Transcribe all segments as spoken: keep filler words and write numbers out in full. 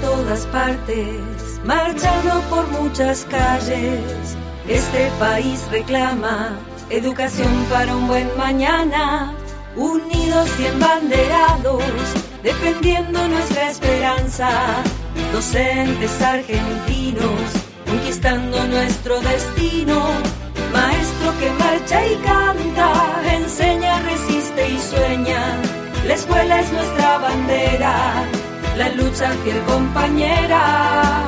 todas partes, marchando por muchas calles. Este país reclama educación para un buen mañana, unidos y embanderados, defendiendo nuestra esperanza. Docentes argentinos, conquistando nuestro destino. Maestro que marcha y canta, enseña, resiste y sueña. La escuela es nuestra bandera, la lucha fiel compañera.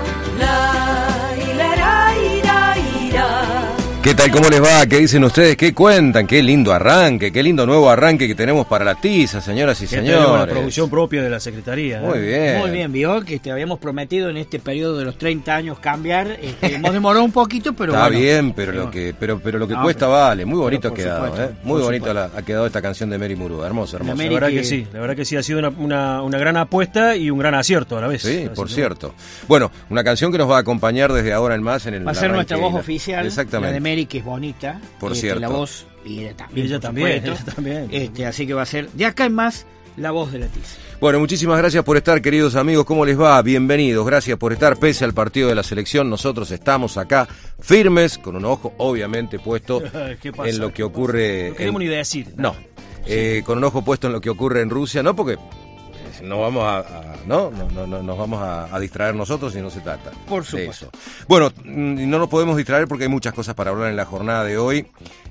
La, ira, ira, ira. ¿Qué tal? ¿Cómo les va? ¿Qué dicen ustedes? ¿Qué cuentan? Qué lindo arranque, qué lindo nuevo arranque que tenemos para la tiza, señoras y señores. La producción propia de la Secretaría. Muy ¿eh? bien. Muy bien, vio que te habíamos prometido en este periodo de los treinta años cambiar. Este, hemos demorado un poquito, pero Está bueno. bien, pero Sí, lo que pero pero lo que no, cuesta pero, vale. Muy bonito ha por quedado, supuesto, ¿eh? Muy por bonito la, supuesto. ha quedado esta canción de Mary Murúa. Hermoso, hermoso. La verdad que- que sí, la verdad que sí ha sido una, una, una gran apuesta y un gran acierto a la vez. Sí, Así por que, cierto. Bueno, una canción que nos va a acompañar desde ahora en más en el Va a ser arranque nuestra voz y la- oficial, Exactamente. la de Mary, que es bonita. Por este, cierto. La voz, y ella también. Y ella por también, supuesto. ella también. Este, así que va a ser, de acá en más, la voz de la tiza. Bueno, muchísimas gracias por estar, queridos amigos. ¿Cómo les va? Bienvenidos. Gracias por estar. Pese al partido de la selección, nosotros estamos acá firmes, con un ojo obviamente puesto ¿Qué pasa? en lo que ¿Qué ocurre. No queremos en- ni decir. No, eh, con un ojo puesto en lo que ocurre en Rusia, no porque nos vamos a, a- no, no, no, no, nos vamos a, a distraer nosotros y no se trata Por de supuesto. eso. Bueno, mm, no nos podemos distraer porque hay muchas cosas para hablar en la jornada de hoy.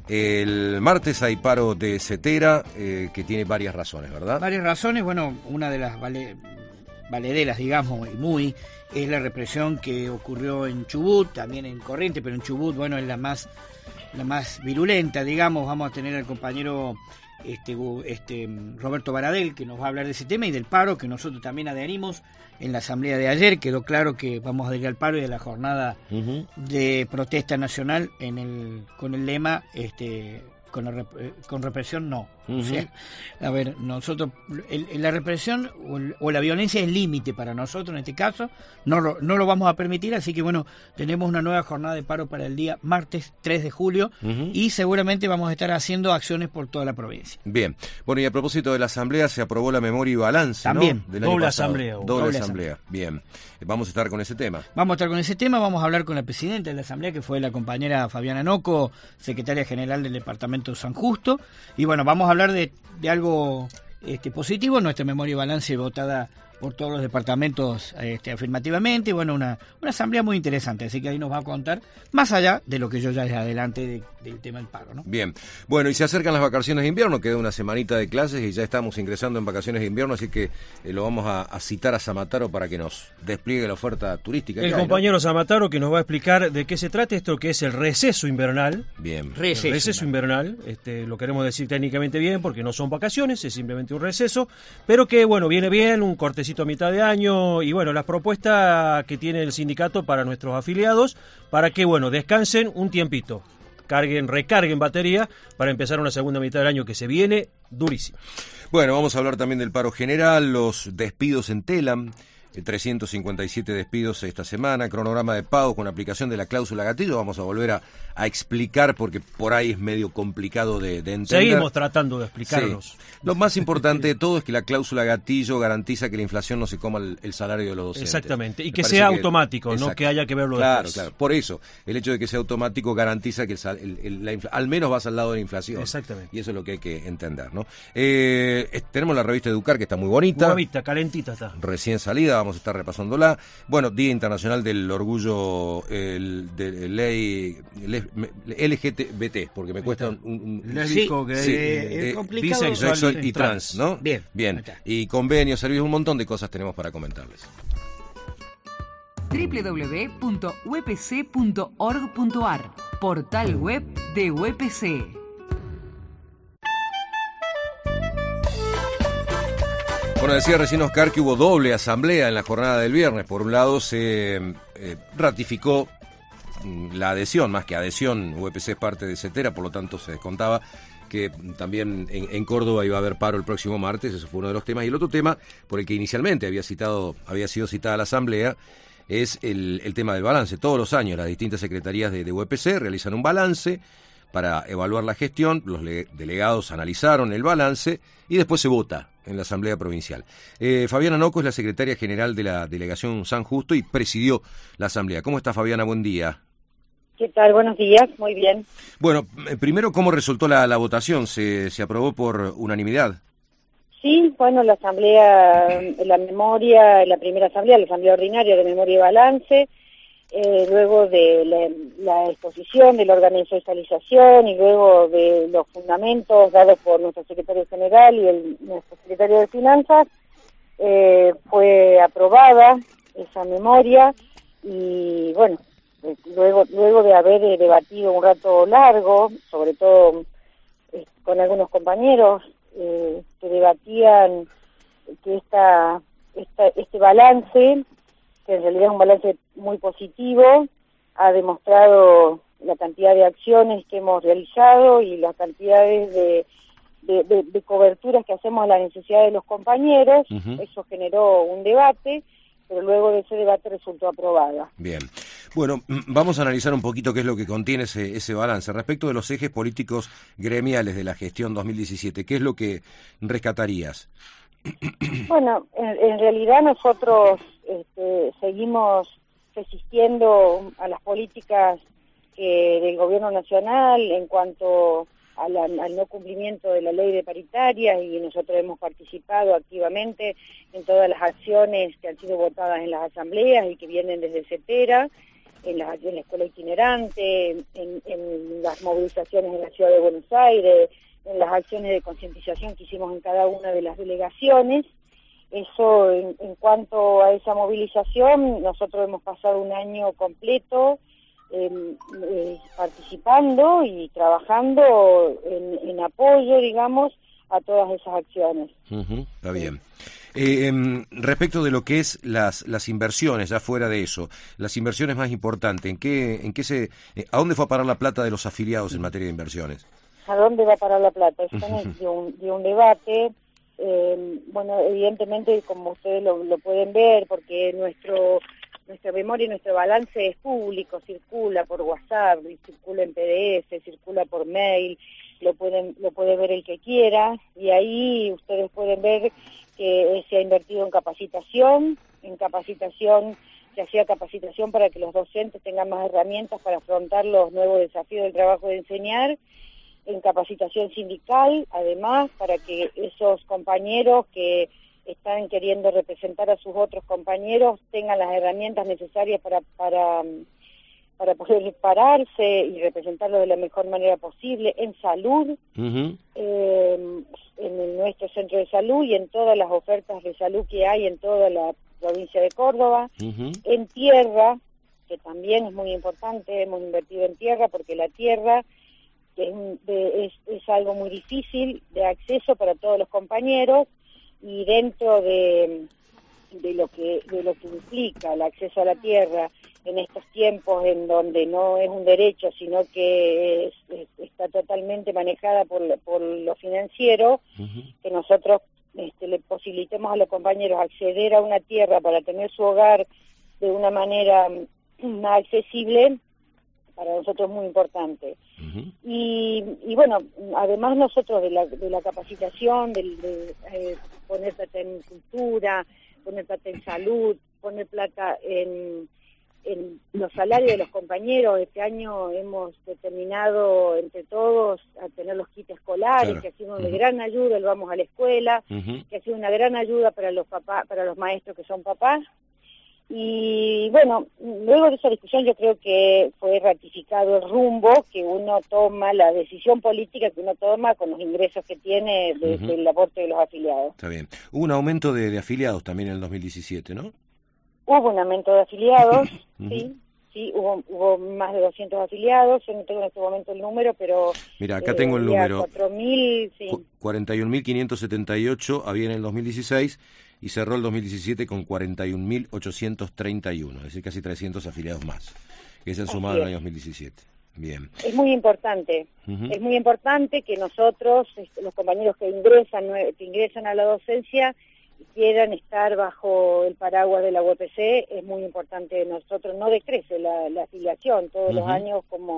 El martes hay paro de Cetera, eh, que tiene varias razones, ¿verdad? Varias razones, bueno, una de las vale, valederas, digamos, y muy, es la represión que ocurrió en Chubut, también en Corrientes, pero en Chubut, bueno, es la más, la más virulenta, digamos. Vamos a tener al compañero este, gu- este Roberto Baradel, que nos va a hablar de ese tema y del paro, que nosotros también adherimos en la asamblea de ayer. Quedó claro que vamos a adherir al paro y a la jornada Ujú. de protesta nacional en el con el lema este con, la rep- eh, con represión no. Ujú. O sea, a ver, nosotros el- el- la represión o, el- o la violencia es límite para nosotros en este caso, no lo, no lo vamos a permitir, así que bueno, tenemos una nueva jornada de paro para el día martes tres de julio Ujú. y seguramente vamos a estar haciendo acciones por toda la provincia. Bien. Bueno, y a propósito de la asamblea, se aprobó la memoria y balance, ¿no? También. Del año Doble pasado. asamblea, Doble, doble asamblea. Bien. Eh, Vamos a estar con ese tema. Vamos a estar con ese tema, vamos a hablar con la presidenta de la Asamblea, que fue la compañera Fabiana Noco, secretaria general del Departamento San Justo, y bueno, vamos a hablar de, de algo este, positivo, nuestra memoria y balance votada por todos los departamentos este, afirmativamente, y bueno, una, una asamblea muy interesante, así que ahí nos va a contar, más allá de lo que yo ya les adelante de- del tema del paro, ¿no? Bien. Bueno, y se acercan las vacaciones de invierno, queda una semanita de clases y ya estamos ingresando en vacaciones de invierno, así que eh, lo vamos a, a citar a Samataro para que nos despliegue la oferta turística. El que hay, ¿no? compañero Samataro que nos va a explicar de qué se trata esto que es el receso invernal. Bien. Receso, El receso invernal, este, lo queremos decir técnicamente bien porque no son vacaciones, es simplemente un receso, pero que bueno, viene bien, un cortecito a mitad de año y bueno, las propuestas que tiene el sindicato para nuestros afiliados para que bueno, descansen un tiempito, carguen, recarguen batería para empezar una segunda mitad del año que se viene durísima. Bueno, vamos a hablar también del paro general, los despidos en Telam, eh, trescientos cincuenta y siete despidos esta semana, cronograma de pago con aplicación de la cláusula gatillo, vamos a volver a, a explicar porque por ahí es medio complicado de, de entender. Seguimos tratando de explicarnos. Sí. Lo más importante de todo es que la cláusula gatillo garantiza que la inflación no se coma el, el salario de los docentes. Exactamente, y Me que parece sea automático, no exacto. que haya que verlo Claro, después. claro. Por eso, el hecho de que sea automático garantiza que el sal- el- el- la infla- al menos vas al lado de la inflación. Exactamente. Y eso es lo que hay que entender, ¿no? Eh, eh, tenemos la revista Educar, que está muy bonita. Nuevita, calentita está. Recién salida, vamos a estar repasándola. Bueno, Día Internacional del Orgullo el, de ley L G B T, porque me cuesta un... un- un- Lésbico, gay, Sí, eh, eh, es complicado. bisexual y trans, ¿no? Bien. Bien. Ahí está. Y convenios, servicios, un montón de cosas tenemos para comentarles. doble u doble u doble u punto u e p c punto org punto a r, portal web de U E P C. Bueno, decía recién Oscar que hubo doble asamblea en la jornada del viernes. Por un lado se eh, ratificó mm, la adhesión, más que adhesión, U E P C es parte de Cetera, por lo tanto se descontaba que también en, en Córdoba iba a haber paro el próximo martes, eso fue uno de los temas. Y el otro tema, por el que inicialmente había citado, había sido citada la asamblea, es el, el tema del balance. Todos los años las distintas secretarías de, de U E P C realizan un balance para evaluar la gestión, los le- delegados analizaron el balance y después se vota en la Asamblea Provincial. Eh, Fabiana Noco es la secretaria general de la Delegación San Justo y presidió la Asamblea. ¿Cómo está, Fabiana? Buen día. ¿Qué tal? Buenos días, muy bien. Bueno, primero, ¿cómo resultó la, la votación? ¿Se, se aprobó por unanimidad? Sí, bueno, la Asamblea, la memoria, la primera Asamblea, la Asamblea Ordinaria de Memoria y Balance, eh, luego de la, la exposición de la organización y luego de los fundamentos dados por nuestro secretario general y el, nuestro secretario de Finanzas, eh, fue aprobada esa memoria y, bueno, luego luego de haber eh, debatido un rato largo, sobre todo eh, con algunos compañeros eh, que debatían que esta, esta este balance, que en realidad es un balance muy positivo, ha demostrado la cantidad de acciones que hemos realizado y las cantidades de, de, de, de coberturas que hacemos a las necesidades de los compañeros. Uh-huh. Eso generó un debate, pero luego de ese debate resultó aprobada. Bien. Bueno, vamos a analizar un poquito qué es lo que contiene ese, ese balance. Respecto de los ejes políticos gremiales de la gestión dos mil diecisiete, ¿qué es lo que rescatarías? Bueno, en, en realidad nosotros este, seguimos resistiendo a las políticas que, del gobierno nacional en cuanto a la, al no cumplimiento de la ley de paritarias, y nosotros hemos participado activamente en todas las acciones que han sido votadas en las asambleas y que vienen desde CETERA, en la, en la escuela itinerante, en, en las movilizaciones en la ciudad de Buenos Aires, en las acciones de concientización que hicimos en cada una de las delegaciones. Eso, en, en cuanto a esa movilización, nosotros hemos pasado un año completo eh, eh, participando y trabajando en, en apoyo, digamos, a todas esas acciones. Uh-huh, está bien. Eh, eh, respecto de lo que es las las inversiones, ya fuera de eso, las inversiones más importantes, ¿en qué en qué se eh, a dónde fue a parar la plata de los afiliados en materia de inversiones? ¿A dónde va a parar la plata? Eso es de un, de un debate. Eh, bueno, evidentemente, como ustedes lo, lo pueden ver, porque nuestro nuestra memoria y nuestro balance es público, circula por WhatsApp, circula en P D F, circula por mail, lo pueden lo puede ver el que quiera, y ahí ustedes pueden ver que se ha invertido en capacitación, en capacitación, se hacía capacitación para que los docentes tengan más herramientas para afrontar los nuevos desafíos del trabajo de enseñar, en capacitación sindical, además, para que esos compañeros que están queriendo representar a sus otros compañeros tengan las herramientas necesarias para para para poder pararse y representarlo de la mejor manera posible, en salud, uh-huh. eh, en el, nuestro centro de salud y en todas las ofertas de salud que hay en toda la provincia de Córdoba, uh-huh. en tierra, que también es muy importante, hemos invertido en tierra porque la tierra es, de, es, es algo muy difícil de acceso para todos los compañeros, y dentro de, de lo que de lo que implica el acceso a la tierra en estos tiempos en donde no es un derecho, sino que es, es, está totalmente manejada por, por lo financiero, uh-huh. que nosotros este, le posibilitemos a los compañeros acceder a una tierra para tener su hogar de una manera más accesible, para nosotros es muy importante. Uh-huh. Y, y bueno, además nosotros de la, de la capacitación, de, de eh, poner plata en cultura, poner plata en salud, poner plata en, en los salarios de los compañeros. Este año hemos determinado entre todos a tener los kits escolares, claro. que ha sido una uh-huh. gran ayuda, el Vamos a la Escuela, uh-huh. que ha sido una gran ayuda para los papás, para los maestros que son papás. Y bueno, luego de esa discusión yo creo que fue ratificado el rumbo que uno toma, la decisión política que uno toma con los ingresos que tiene de, uh-huh. del aporte de los afiliados. Está bien. Hubo un aumento de, de afiliados también en el dos mil diecisiete, ¿no? Hubo un aumento de afiliados, uh-huh. sí, sí, hubo, hubo más de doscientos afiliados, yo no tengo en este momento el número, pero... Mira, acá eh, tengo el número. cuatro mil, sí. cuarenta y un mil quinientos setenta y ocho había en el dos mil dieciséis y cerró el dos mil diecisiete con cuarenta y un mil ochocientos treinta y uno, es decir, casi trescientos afiliados más, que se han sumado en el año dos mil diecisiete. Bien. Es muy importante, uh-huh. es muy importante que nosotros, los compañeros que ingresan, que ingresan a la docencia, quieran estar bajo el paraguas de la U E P C, es muy importante. Nosotros no decrece la, la afiliación, todos uh-huh. los años, como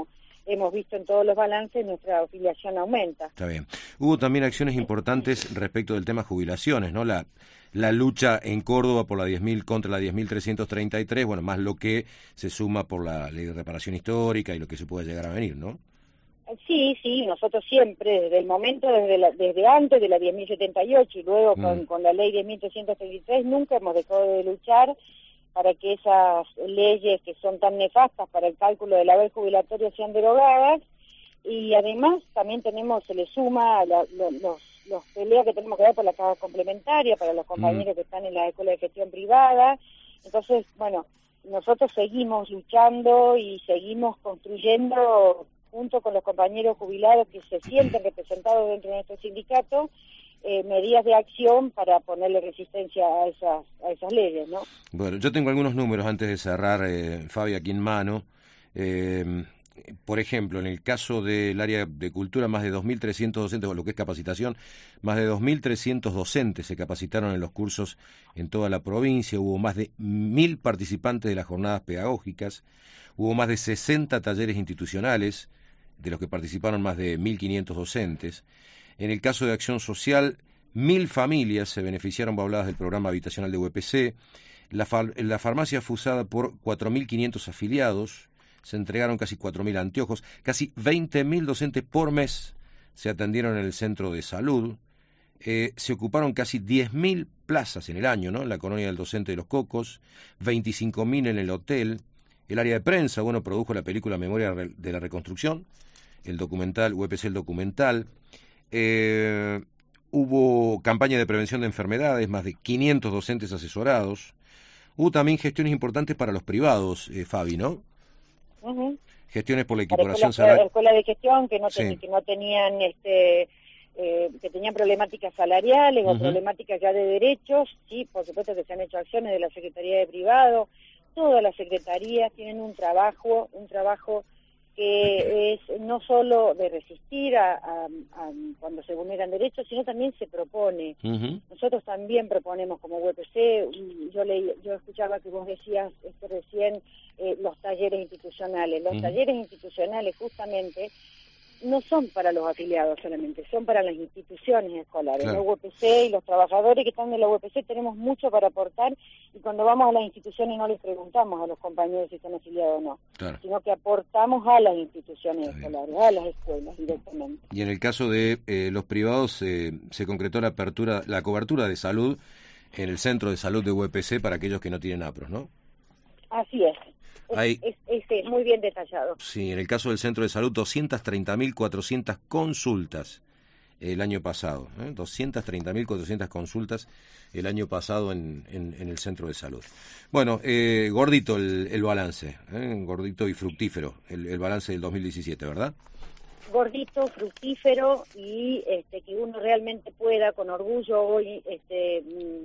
hemos visto en todos los balances, nuestra afiliación aumenta. Está bien. Hubo también acciones importantes respecto del tema jubilaciones, ¿no? La la lucha en Córdoba por la diez mil contra la diez mil trescientos treinta y tres, bueno, más lo que se suma por la ley de reparación histórica y lo que se pueda llegar a venir, ¿no? Sí, sí, nosotros siempre, desde el momento, desde la, desde antes de la diez mil setenta y ocho y luego mm. con, con la ley diez mil trescientos treinta y tres, nunca hemos dejado de luchar para que esas leyes que son tan nefastas para el cálculo del haber jubilatorio sean derogadas, y además también tenemos, se le suma la, lo, los los peleas que tenemos que dar por la caja complementaria para los compañeros mm. que están en la escuela de gestión privada. Entonces, bueno, nosotros seguimos luchando y seguimos construyendo junto con los compañeros jubilados que se sienten representados dentro de nuestro sindicato, eh, medidas de acción para ponerle resistencia a esas a esas leyes, ¿no? Bueno, yo tengo algunos números antes de cerrar, eh, Fabi, aquí en mano. Eh, por ejemplo, en el caso del área de cultura, más de dos mil trescientos docentes, o lo que es capacitación, más de dos mil trescientos docentes se capacitaron en los cursos en toda la provincia. Hubo más de mil participantes de las jornadas pedagógicas, hubo más de sesenta talleres institucionales, de los que participaron más de mil quinientos docentes. En el caso de acción social, mil familias se beneficiaron babladas del programa habitacional de U E P C. La, far- la farmacia fue usada por cuatro mil quinientos afiliados, se entregaron casi cuatro mil anteojos, casi veinte mil docentes por mes se atendieron en el centro de salud, eh, se ocuparon casi diez mil plazas en el año, ¿no?, en la colonia del docente de Los Cocos, veinticinco mil en el hotel. El área de prensa, bueno, produjo la película Memoria de la Reconstrucción, el documental, U E P C el documental. Eh, hubo campaña de prevención de enfermedades, más de quinientos docentes asesorados. Hubo también gestiones importantes para los privados, eh, Fabi, ¿no? Uh-huh. Gestiones por la equiparación salarial. Escuelas de gestión que no ten, sí. que no tenían este eh, que tenían problemáticas salariales uh-huh. o problemáticas ya de derechos. Sí, por supuesto que se han hecho acciones de la Secretaría de Privado. Todas las secretarías tienen un trabajo, un trabajo que es no solo de resistir a, a, a cuando se vulneran derechos, sino también se propone. Uh-huh. Nosotros también proponemos como U E P C, yo leí, yo escuchaba que vos decías este, recién eh, los talleres institucionales. Los uh-huh. talleres institucionales justamente no son para los afiliados solamente, son para las instituciones escolares. Claro. La U E P C y los trabajadores que están en la U E P C tenemos mucho para aportar, y cuando vamos a las instituciones no les preguntamos a los compañeros si están afiliados o no, claro. sino que aportamos a las instituciones escolares, a las escuelas directamente. Y en el caso de eh, los privados, eh, se concretó la apertura, la cobertura de salud en el centro de salud de U E P C para aquellos que no tienen A P R O S, ¿no? Así es. Es, Hay, es, es, es muy bien detallado. Sí, en el caso del centro de salud, doscientas treinta mil cuatrocientas consultas el año pasado. ¿eh? doscientas treinta mil cuatrocientas consultas el año pasado en, en, en el centro de salud. Bueno, eh, gordito el, el balance, ¿eh? gordito y fructífero el, el balance del dos mil diecisiete, ¿verdad? Gordito, fructífero, y este, que uno realmente pueda con orgullo hoy este,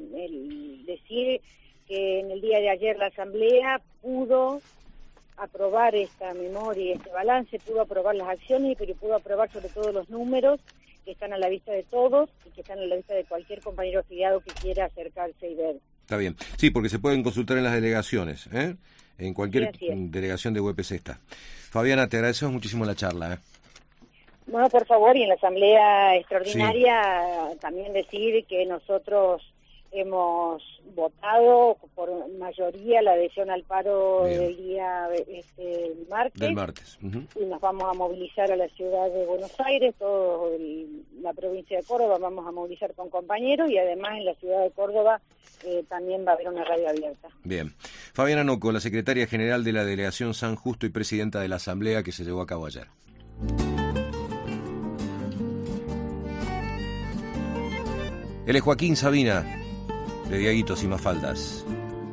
el decir que en el día de ayer la Asamblea pudo aprobar esta memoria y este balance, pudo aprobar las acciones, pero pudo aprobar sobre todo los números que están a la vista de todos y que están a la vista de cualquier compañero afiliado que quiera acercarse y ver. Está bien. Sí, porque se pueden consultar en las delegaciones, ¿eh? En cualquier sí, delegación de U E P C está. Fabiana, te agradecemos muchísimo la charla, ¿eh? Bueno, por favor, y en la Asamblea Extraordinaria sí. también decir que nosotros hemos votado por mayoría la adhesión al paro Bien. del día este, el martes, del martes. Uh-huh. y nos vamos a movilizar a la ciudad de Buenos Aires, toda la provincia de Córdoba vamos a movilizar con compañeros, y además en la ciudad de Córdoba eh, también va a haber una radio abierta. Bien. Fabiana Noco, la secretaria general de la Delegación San Justo y presidenta de la Asamblea que se llevó a cabo ayer. Él es Joaquín Sabina, de Diaguitos y Mafaldas.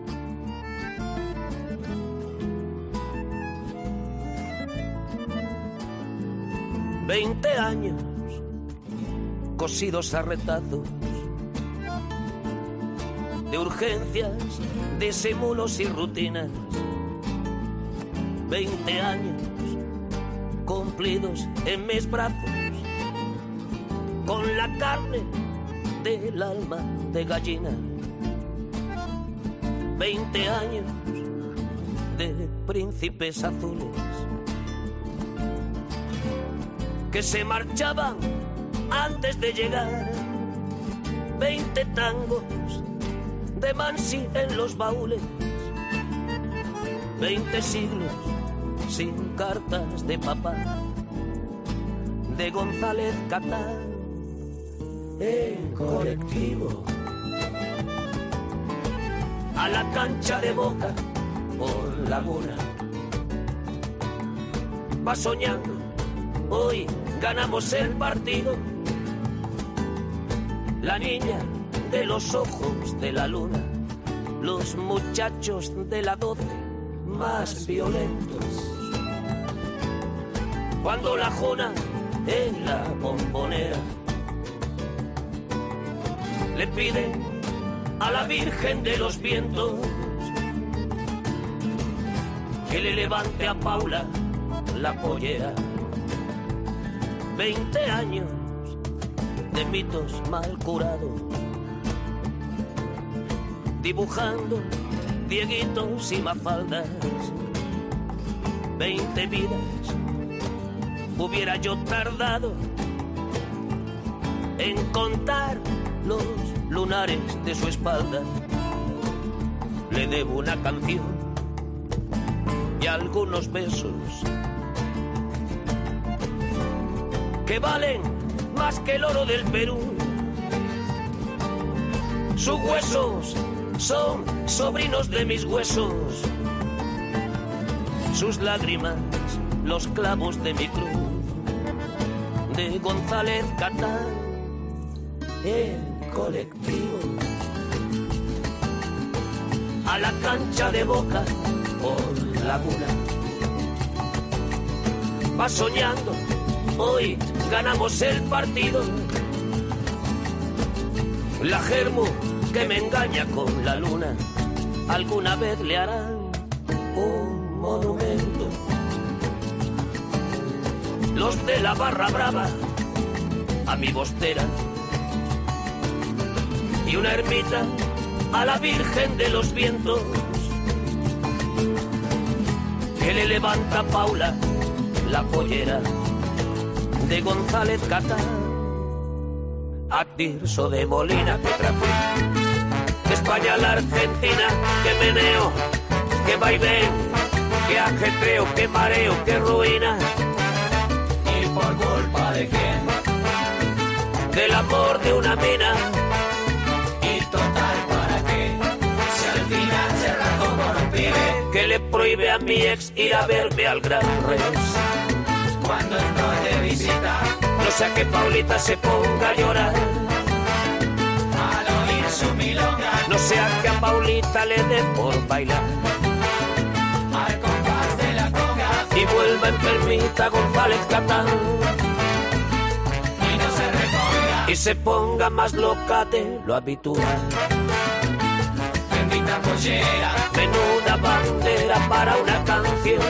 Veinte años cosidos a retazos de urgencias, disimulos y rutinas. Veinte años cumplidos en mis brazos con la carne del alma de gallina. Veinte años de príncipes azules que se marchaban antes de llegar. Veinte tangos de Mansi en los baúles, veinte siglos sin cartas de papá, de González Catán en colectivo. A la cancha de Boca por Laguna. Va soñando, hoy ganamos el partido. La niña de los ojos de la luna, los muchachos de la doce más violentos. Cuando la Jona en la Bombonera le pide a la Virgen de los Vientos que le levante a Paula la pollera. Veinte años de mitos mal curados, dibujando dieguitos y mafaldas. Veinte vidas hubiera yo tardado en contar los lunares de su espalda. Le debo una canción y algunos besos que valen más que el oro del Perú. Sus huesos son sobrinos de mis huesos, sus lágrimas los clavos de mi cruz. De González Catán en colectivo. A la cancha de Boca por Laguna. Va soñando, hoy ganamos el partido. La germu que me engaña con la luna, alguna vez le harán un monumento. Los de la barra brava a mi Bostera y una ermita a la Virgen de los Vientos que le levanta a Paula la pollera. De González Catán a Tirso de Molina, que traje de España a la Argentina, que meneo, que vaivén, que ajetreo, que mareo, que ruina. ¿Y por culpa de quién? Del amor de una mina. ¿Y total para qué? Si al final se rajó por un pibe que le prohíbe a mi ex ir a verme al Gran Rex. Cuando estoy de visita, no sea que Paulita se ponga a llorar al oír su milonga, no sea que a Paulita le dé por bailar al compás de la conga y vuelva enfermita González Catán y no se reponga y se ponga más loca de lo habitual. Bendita pollera, menuda bandera para una canción.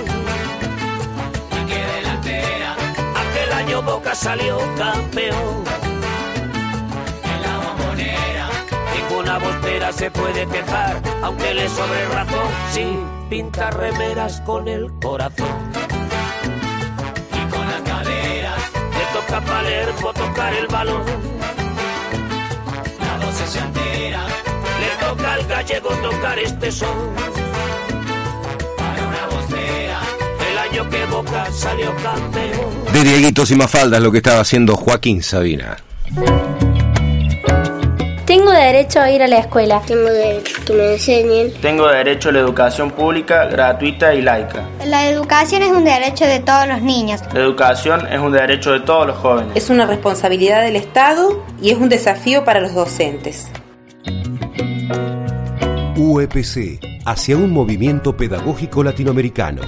Aquel año Boca salió campeón. En la Bombonera ninguna bostera se puede quejar, aunque le sobre razón, sí, pinta remeras con el corazón. Y con las caderas le toca a Palermo tocar el balón. La doce se altera, le toca al gallego tocar este son. Para una bostera que Boca salió campeón. De Dieguitos y Mafaldas, lo que estaba haciendo Joaquín Sabina. Tengo derecho a ir a la escuela. Tengo derecho a que me enseñen. Tengo derecho a la educación pública, gratuita y laica. La educación es un derecho de todos los niños. La educación es un derecho de todos los jóvenes. Es una responsabilidad del Estado y es un desafío para los docentes. U E P C, hacia un movimiento pedagógico latinoamericano.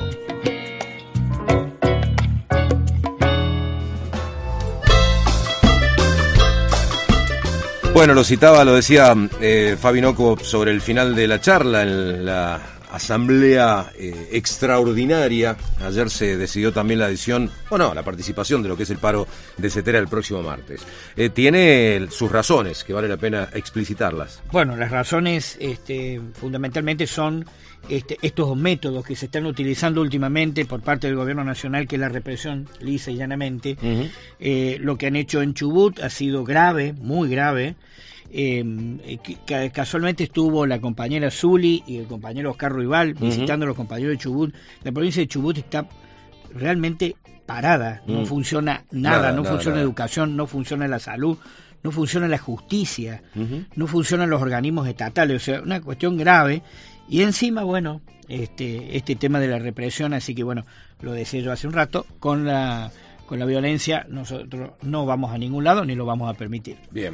Bueno, lo citaba, lo decía eh, Fabi Noco sobre el final de la charla, en la asamblea eh, extraordinaria. Ayer se decidió también la adhesión, o no, la participación de lo que es el paro de Cetera el próximo martes. Eh, tiene sus razones, que vale la pena explicitarlas. Bueno, las razones este, fundamentalmente son este, estos métodos que se están utilizando últimamente por parte del gobierno nacional, que es la represión lisa y llanamente. Uh-huh. Eh, lo que han hecho en Chubut ha sido grave, muy grave. Eh, que casualmente estuvo la compañera Zuli y el compañero Oscar Ruibal visitando uh-huh. a los compañeros de Chubut. La provincia de Chubut está realmente parada, uh-huh. no funciona nada, nada no nada, funciona nada. Educación, no funciona la salud, no funciona la justicia, uh-huh. no funcionan los organismos estatales, o sea, una cuestión grave. Y encima, bueno, este este tema de la represión, así que bueno, lo decía yo hace un rato, con la con la violencia nosotros no vamos a ningún lado ni lo vamos a permitir. Bien.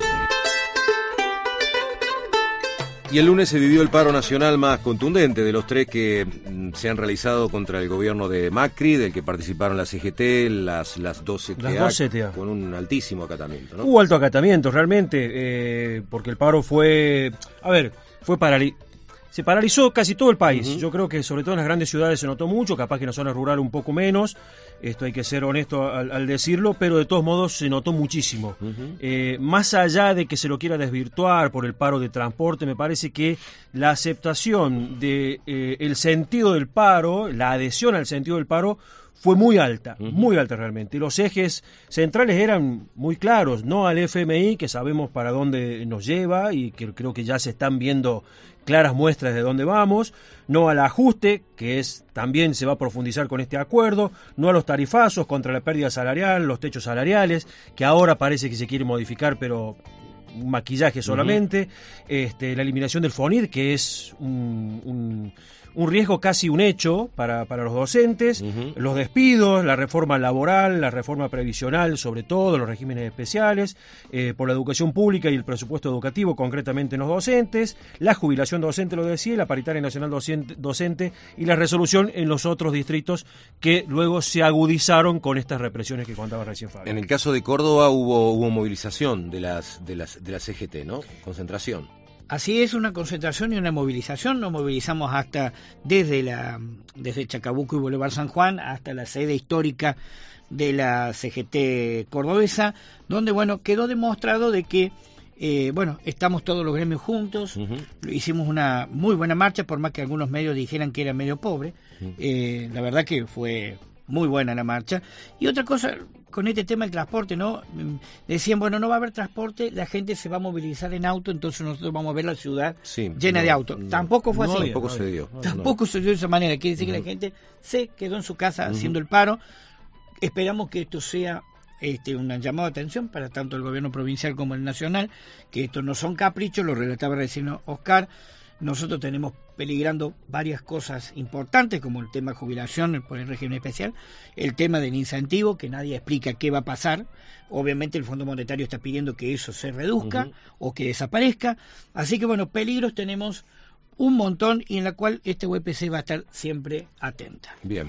Y el lunes se vivió el paro nacional más contundente de los tres que mm, se han realizado contra el gobierno de Macri, del que participaron la C G T, las, las dos C T A, las dos C T A, con un altísimo acatamiento, ¿no? Hubo alto acatamiento, realmente, eh, porque el paro fue, a ver, fue parali- se paralizó casi todo el país. Uh-huh. Yo creo que sobre todo en las grandes ciudades se notó mucho, capaz que en la zona rural un poco menos, esto hay que ser honesto al, al decirlo, pero de todos modos se notó muchísimo. Uh-huh. Eh, más allá de que se lo quiera desvirtuar por el paro de transporte, me parece que la aceptación de eh, el sentido del paro, la adhesión al sentido del paro, fue muy alta, uh-huh. muy alta realmente. Y los ejes centrales eran muy claros, no al F M I, que sabemos para dónde nos lleva y que creo que ya se están viendo claras muestras de dónde vamos, no al ajuste, que es también se va a profundizar con este acuerdo, no a los tarifazos contra la pérdida salarial, los techos salariales, que ahora parece que se quiere modificar, pero un maquillaje solamente, uh-huh. este, la eliminación del FONID, que es un, un, un riesgo casi un hecho para, para los docentes, uh-huh. los despidos, la reforma laboral, la reforma previsional, sobre todo los regímenes especiales, eh, por la educación pública y el presupuesto educativo, concretamente en los docentes, la jubilación docente, lo decía, y la paritaria nacional docente, docente y la resolución en los otros distritos que luego se agudizaron con estas represiones que contaba recién Fabio. En el caso de Córdoba hubo, hubo movilización de las, de las de la C G T, ¿no? Concentración. Así es, una concentración y una movilización. Nos movilizamos hasta desde la desde Chacabuco y Boulevard San Juan hasta la sede histórica de la C G T cordobesa, donde bueno quedó demostrado de que eh, bueno estamos todos los gremios juntos. Uh-huh. Hicimos una muy buena marcha, por más que algunos medios dijeran que era medio pobre. Uh-huh. Eh, la verdad que fue muy buena la marcha. Y otra cosa con este tema del transporte, ¿no? Decían, bueno, no va a haber transporte, la gente se va a movilizar en auto, entonces nosotros vamos a ver la ciudad sí, llena no, de autos. No, tampoco fue no, así. Tampoco se dio. Tampoco no. se dio de esa manera. Quiere decir uh-huh. que la gente se quedó en su casa uh-huh. haciendo el paro. Esperamos que esto sea este un llamado de atención para tanto el gobierno provincial como el nacional, que estos no son caprichos, lo relataba recién Oscar. Nosotros tenemos peligrando varias cosas importantes, como el tema de jubilación por el régimen especial, el tema del incentivo, que nadie explica qué va a pasar. Obviamente el Fondo Monetario está pidiendo que eso se reduzca uh-huh. o que desaparezca. Así que bueno, peligros tenemos un montón y en la cual este U P C va a estar siempre atenta. Bien.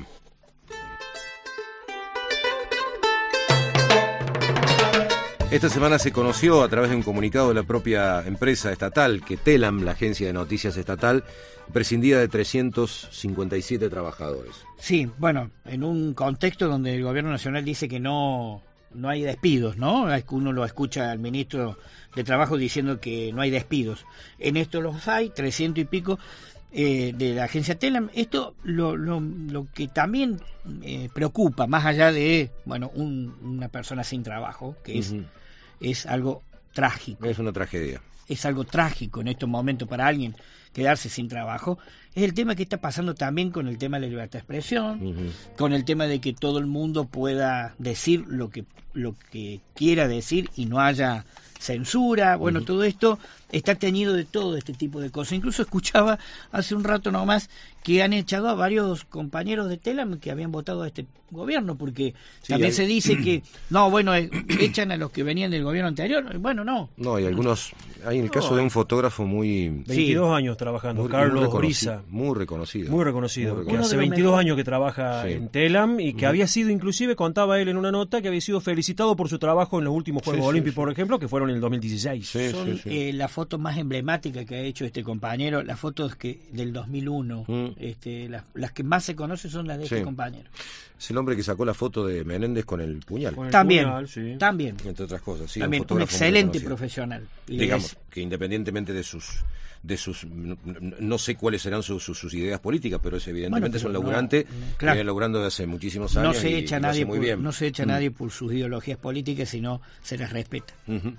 Esta semana se conoció a través de un comunicado de la propia empresa estatal que Telam, la agencia de noticias estatal, prescindía de trescientos cincuenta y siete trabajadores. Sí, bueno, en un contexto donde el gobierno nacional dice que no no hay despidos, ¿no? Uno lo escucha al ministro de Trabajo diciendo que no hay despidos. En esto los hay, trescientos y pico eh, de la agencia Telam. Esto lo, lo, lo que también eh, preocupa, más allá de, bueno, un, una persona sin trabajo, que es... Uh-huh. Es algo trágico. Es una tragedia. Es algo trágico en estos momentos para alguien quedarse sin trabajo. Es el tema que está pasando también con el tema de la libertad de expresión, uh-huh. con el tema de que todo el mundo pueda decir lo que lo que quiera decir y no haya censura. Bueno, uh-huh. todo esto está teñido de todo este tipo de cosas. Incluso escuchaba hace un rato nomás que han echado a varios compañeros de Telam que habían votado a este gobierno, porque sí, también hay... se dice que, no, bueno, eh, echan a los que venían del gobierno anterior. Bueno, no. No, hay algunos, hay el caso no, de un fotógrafo muy... veintidós sí, años trabajando. trabajando, muy, Carlos muy Oriza. Muy reconocido. Muy reconocido. Muy Que reconocido. hace veintidós años que trabaja sí. en Telam y que uh-huh. había sido, inclusive, contaba él en una nota, que había sido felicitado por su trabajo en los últimos Juegos sí, Olímpicos, sí, por ejemplo, que fueron en el dos mil dieciséis. Sí, Son sí, sí. Eh, la foto más emblemática que ha hecho este compañero, las fotos que del dos mil uno, mm. este, las, las que más se conocen son las de sí. este compañero. Es el hombre que sacó la foto de Menéndez con el puñal. Con el también, puñal, sí. también. Entre otras cosas, sí. También, un, un excelente profesional. Digamos, es... que independientemente de sus... de sus no, no sé cuáles serán sus, sus, sus ideas políticas, pero es evidentemente bueno, pero es un laburante no, no, claro. que viene laburando desde hace muchísimos años. No se echa, y, nadie, y muy por, bien. No se echa mm. nadie por sus ideologías políticas, sino se les respeta. Uh-huh.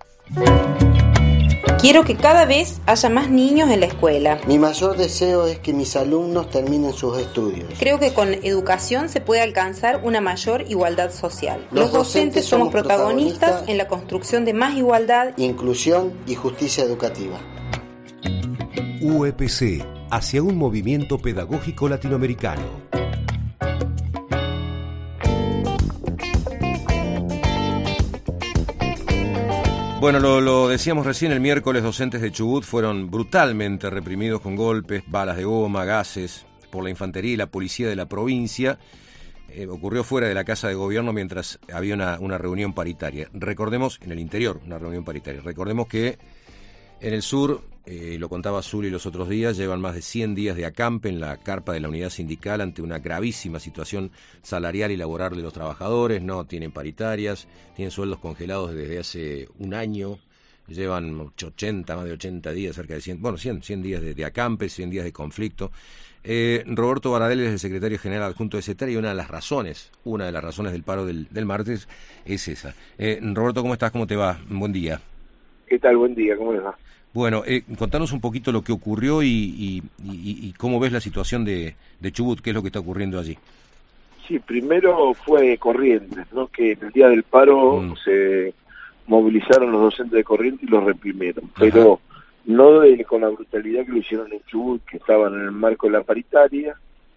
Quiero que cada vez haya más niños en la escuela. Mi mayor deseo es que mis alumnos terminen sus estudios. Creo que con educación se puede alcanzar una mayor igualdad social. Los, Los docentes, docentes somos protagonistas, protagonistas en la construcción de más igualdad, inclusión y justicia educativa. U E P C, hacia un movimiento pedagógico latinoamericano. Bueno, lo, lo decíamos recién, el miércoles docentes de Chubut fueron brutalmente reprimidos con golpes, balas de goma, gases por la infantería y la policía de la provincia. Eh, ocurrió fuera de la Casa de Gobierno mientras había una, una reunión paritaria. Recordemos, en el interior, una reunión paritaria. Recordemos que en el sur, eh, lo contaba Zuli los otros días, llevan más de cien días de acampe en la carpa de la unidad sindical ante una gravísima situación salarial y laboral de los trabajadores. No tienen paritarias, tienen sueldos congelados desde hace un año, llevan ochenta, más de ochenta días, cerca de cien, bueno, cien, cien días de, de acampe, cien días de conflicto. Eh, Roberto Baradel es el secretario general adjunto de CETAR y una de las razones, una de las razones del paro del, del martes es esa. Eh, Roberto, ¿cómo estás? ¿Cómo te va? Buen día. ¿Qué tal? Buen día, ¿cómo les va? Bueno, eh, contanos un poquito lo que ocurrió y, y, y, y cómo ves la situación de, de Chubut, qué es lo que está ocurriendo allí. Sí, primero fue Corrientes, ¿no? Que en el día del paro mm. se movilizaron los docentes de Corrientes y los reprimieron, Ajá. pero no de, con la brutalidad que lo hicieron en Chubut, que estaban en el marco de la paritaria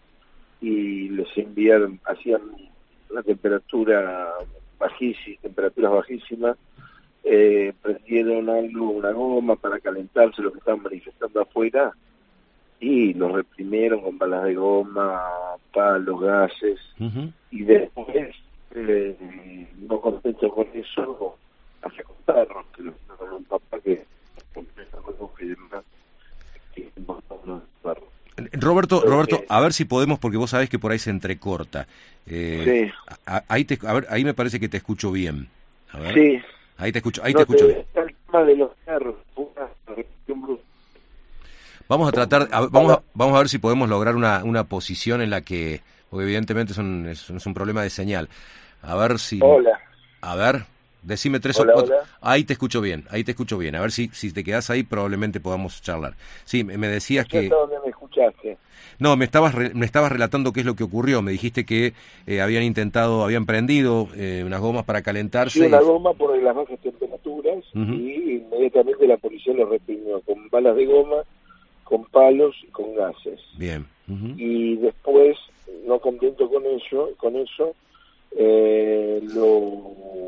y les enviaron, hacían una temperatura bajísima, temperaturas bajísimas. Eh, prendieron algo, una goma para calentarse los que estaban manifestando afuera y los reprimieron con balas de goma, palos, gases uh-huh. y después eh, no contento con eso hace contarnos que los con un papá que y demás que Roberto, Roberto, a ver si podemos, porque vos sabés que por ahí se entrecorta. Eh, sí. a, ahí te, a ver, ahí me parece que te escucho bien. A ver. Sí. Ahí te escucho, ahí no, te escucho bien. El tema de los carros, una vamos a tratar, a, vamos a, vamos a ver si podemos lograr una, una posición en la que, porque evidentemente es un, es, es un problema de señal. A ver si... Hola. A ver, decime tres hola, o cuatro. Hola. Ahí te escucho bien, ahí te escucho bien. A ver si, si te quedás ahí probablemente podamos charlar. Sí, me decías que... ¿Dónde me escuchaste? No, me estabas re, me estabas relatando qué es lo que ocurrió. Me dijiste que eh, habían intentado, habían prendido eh, unas gomas para calentarse. Sí, una y... goma por las bajas temperaturas uh-huh. y inmediatamente la policía los reprimió con balas de goma, con palos y con gases. Bien. Uh-huh. Y después, no contento con eso, con eso, eh, lo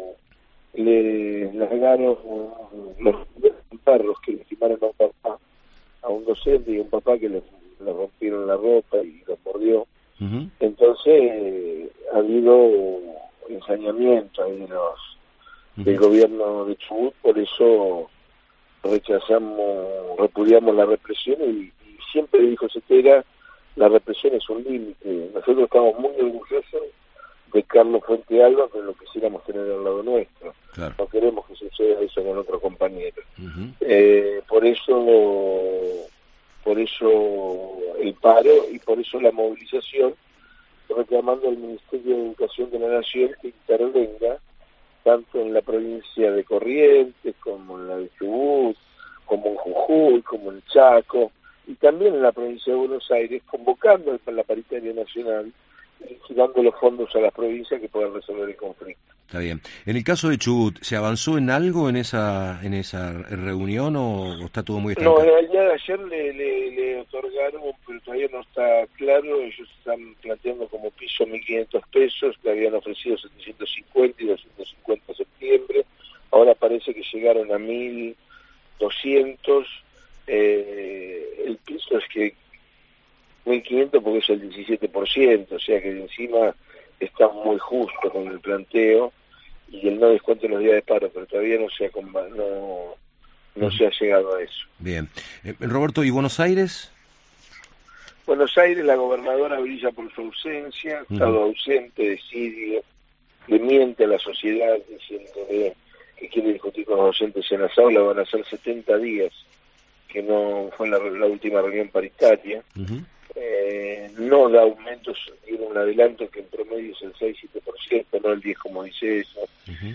le largaron los perros que le estimaron a un papá, a un docente y a un papá que le le rompieron la ropa y los mordió. Uh-huh. Entonces eh, ha habido ensañamiento ahí de los uh-huh. del gobierno de Chubut, por eso rechazamos, repudiamos la represión y, y siempre dijo Cetera, la represión es un límite. Nosotros estamos muy orgullosos de Carlos Fuente Alba, que lo quisiéramos tener al lado nuestro. Claro. No queremos que suceda eso con otros compañeros. Uh-huh. Eh, por eso por eso el paro y por eso la movilización, reclamando al Ministerio de Educación de la Nación que intervenga tanto en la provincia de Corrientes como en la de Chubut, como en Jujuy, como en Chaco y también en la provincia de Buenos Aires, convocando a la paritaria nacional y dando los fondos a las provincias que puedan resolver el conflicto. Está bien. En el caso de Chubut, ¿se avanzó en algo en esa en esa reunión o, o está todo muy estancado? No, ayer, ayer le, le, le otorgaron, pero todavía no está claro. Ellos están planteando como piso mil quinientos pesos, que habían ofrecido setecientos cincuenta y doscientos cincuenta en septiembre. Ahora parece que llegaron a mil doscientos. Eh, el quinientos que mil quinientos porque es el diecisiete por ciento, o sea que encima está muy justo con el planteo y el no descuento en los días de paro, pero todavía no se ha, no, no se ha llegado a eso. Bien. Eh, Roberto, ¿y Buenos Aires? Buenos Aires, la gobernadora brilla por su ausencia, uh-huh. estado ausente, decide, le miente a la sociedad diciéndole que quiere discutir con los docentes en las aulas, van a ser setenta días, que no fue la, la última reunión paritaria. Uh-huh. Eh, no da aumentos, tiene un adelanto que en promedio es el seis siete por ciento, no el diez como dice eso. Uh-huh.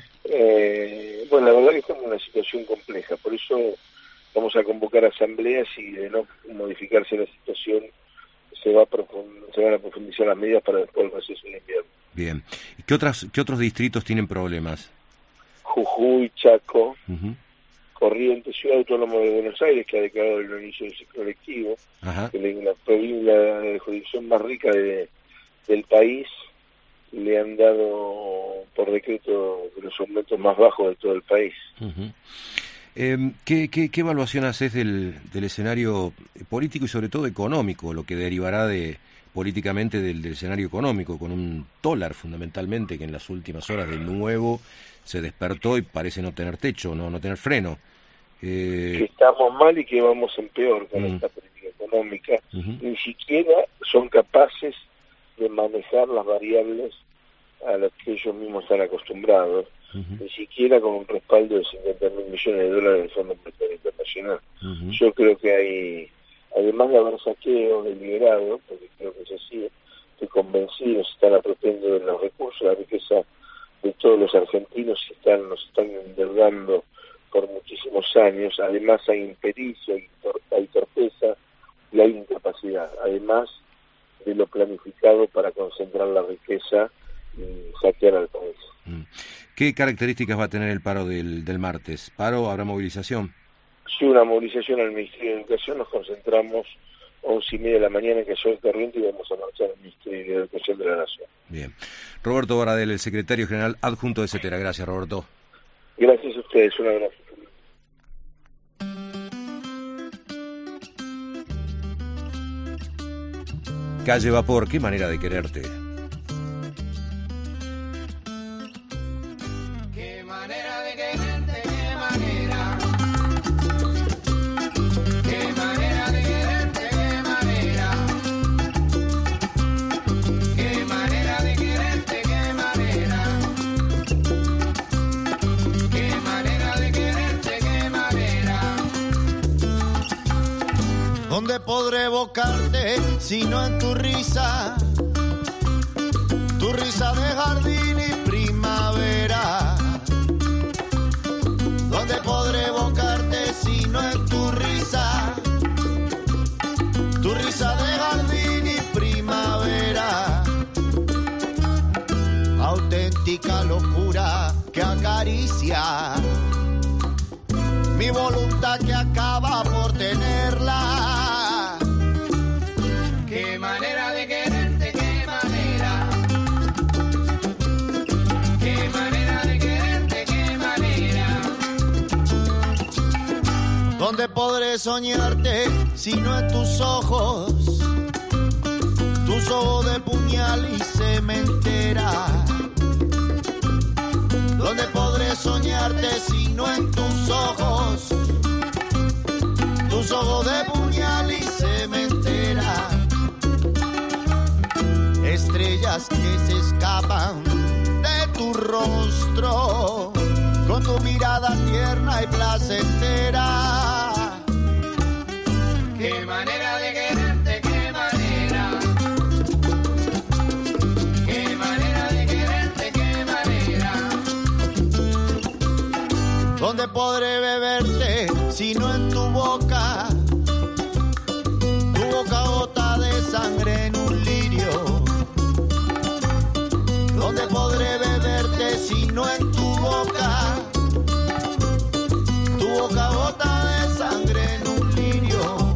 Eh, bueno, la verdad que estamos en una situación compleja, por eso vamos a convocar asambleas y de no modificarse la situación se va a profund- se van a profundizar las medidas para después del receso de invierno. Bien. ¿Y qué, otras, qué otros distritos tienen problemas? Jujuy, Chaco, uh-huh. Corrientes, Ciudad Autónoma de Buenos Aires, que ha declarado el inicio del ciclo lectivo, Ajá. que la provincia, la jurisdicción más rica de, del país, le han dado por decreto de los aumentos más bajos de todo el país. Uh-huh. Eh, ¿qué, qué, ¿Qué evaluación haces del, del escenario político y sobre todo económico, lo que derivará de políticamente del, del escenario económico, con un dólar fundamentalmente que en las últimas horas de nuevo se despertó y parece no tener techo, no, no tener freno? Eh... Que estamos mal y que vamos en peor con uh-huh. esta política económica. Uh-huh. Ni siquiera son capaces de manejar las variables a las que ellos mismos están acostumbrados. Uh-huh. Ni siquiera con un respaldo de cincuenta mil millones de dólares del Fondo Monetario Internacional. Uh-huh. Yo creo que hay, además de haber saqueo deliberado, porque creo que es así, estoy convencido, se están apropiando de los recursos, la riqueza de todos los argentinos se están, nos están endeudando por muchísimos años. Además hay impericia, hay, tor- hay torpeza y hay incapacidad, además de lo planificado para concentrar la riqueza y saquear al país. ¿Qué características va a tener el paro del, del martes? ¿Paro? ¿Habrá movilización? Sí, una movilización al Ministerio de Educación. Nos concentramos once y media de la mañana en Calle Corriente y vamos a marchar al Ministerio de Educación de la Nación. Bien. Roberto Baradel, el secretario general adjunto de CETERA. Gracias, Roberto. Gracias a ustedes. Un abrazo. Calle Vapor, qué manera de quererte. Qué manera de quererte, qué manera. Qué manera de quererte, qué manera. Qué manera de quererte, qué manera. Qué manera de quererte, qué manera. ¿Dónde podré evocarte si no en tu risa? Tu risa de jardín y primavera. ¿Dónde podré evocarte si no en tu risa? Tu risa de jardín y primavera. Auténtica locura que acaricia mi voluntad que acaba por tenerla. Qué manera de quererte, qué manera. Qué manera de quererte, qué manera. ¿Dónde podré soñarte si no en tus ojos? Tus ojos de puñal y cementera. ¿Dónde podré soñarte si no en tus ojos? Tus ojos de puñal y cementera. Estrellas que se escapan de tu rostro, con tu mirada tierna y placentera. Qué manera de quererte, qué manera. Qué manera de quererte, qué manera. ¿Dónde podré beberte si no en tu boca? Tu boca gota de sangre en un lirio. ¿Dónde podré beberte si no en tu boca? Tu boca gota de sangre en un lirio.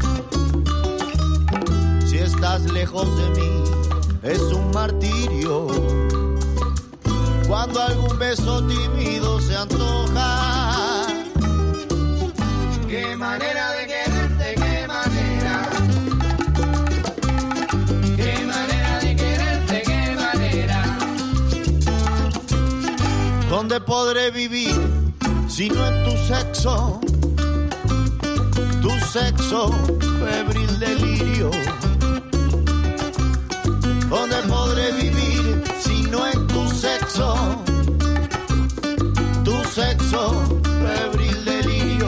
Si estás lejos de mí es un martirio. Cuando algún beso tímido se antoja. Qué manera de quererte, qué manera. ¿Dónde podré vivir si no es tu sexo? Tu sexo, febril delirio. ¿Dónde podré vivir si no es tu sexo? Tu sexo, febril delirio.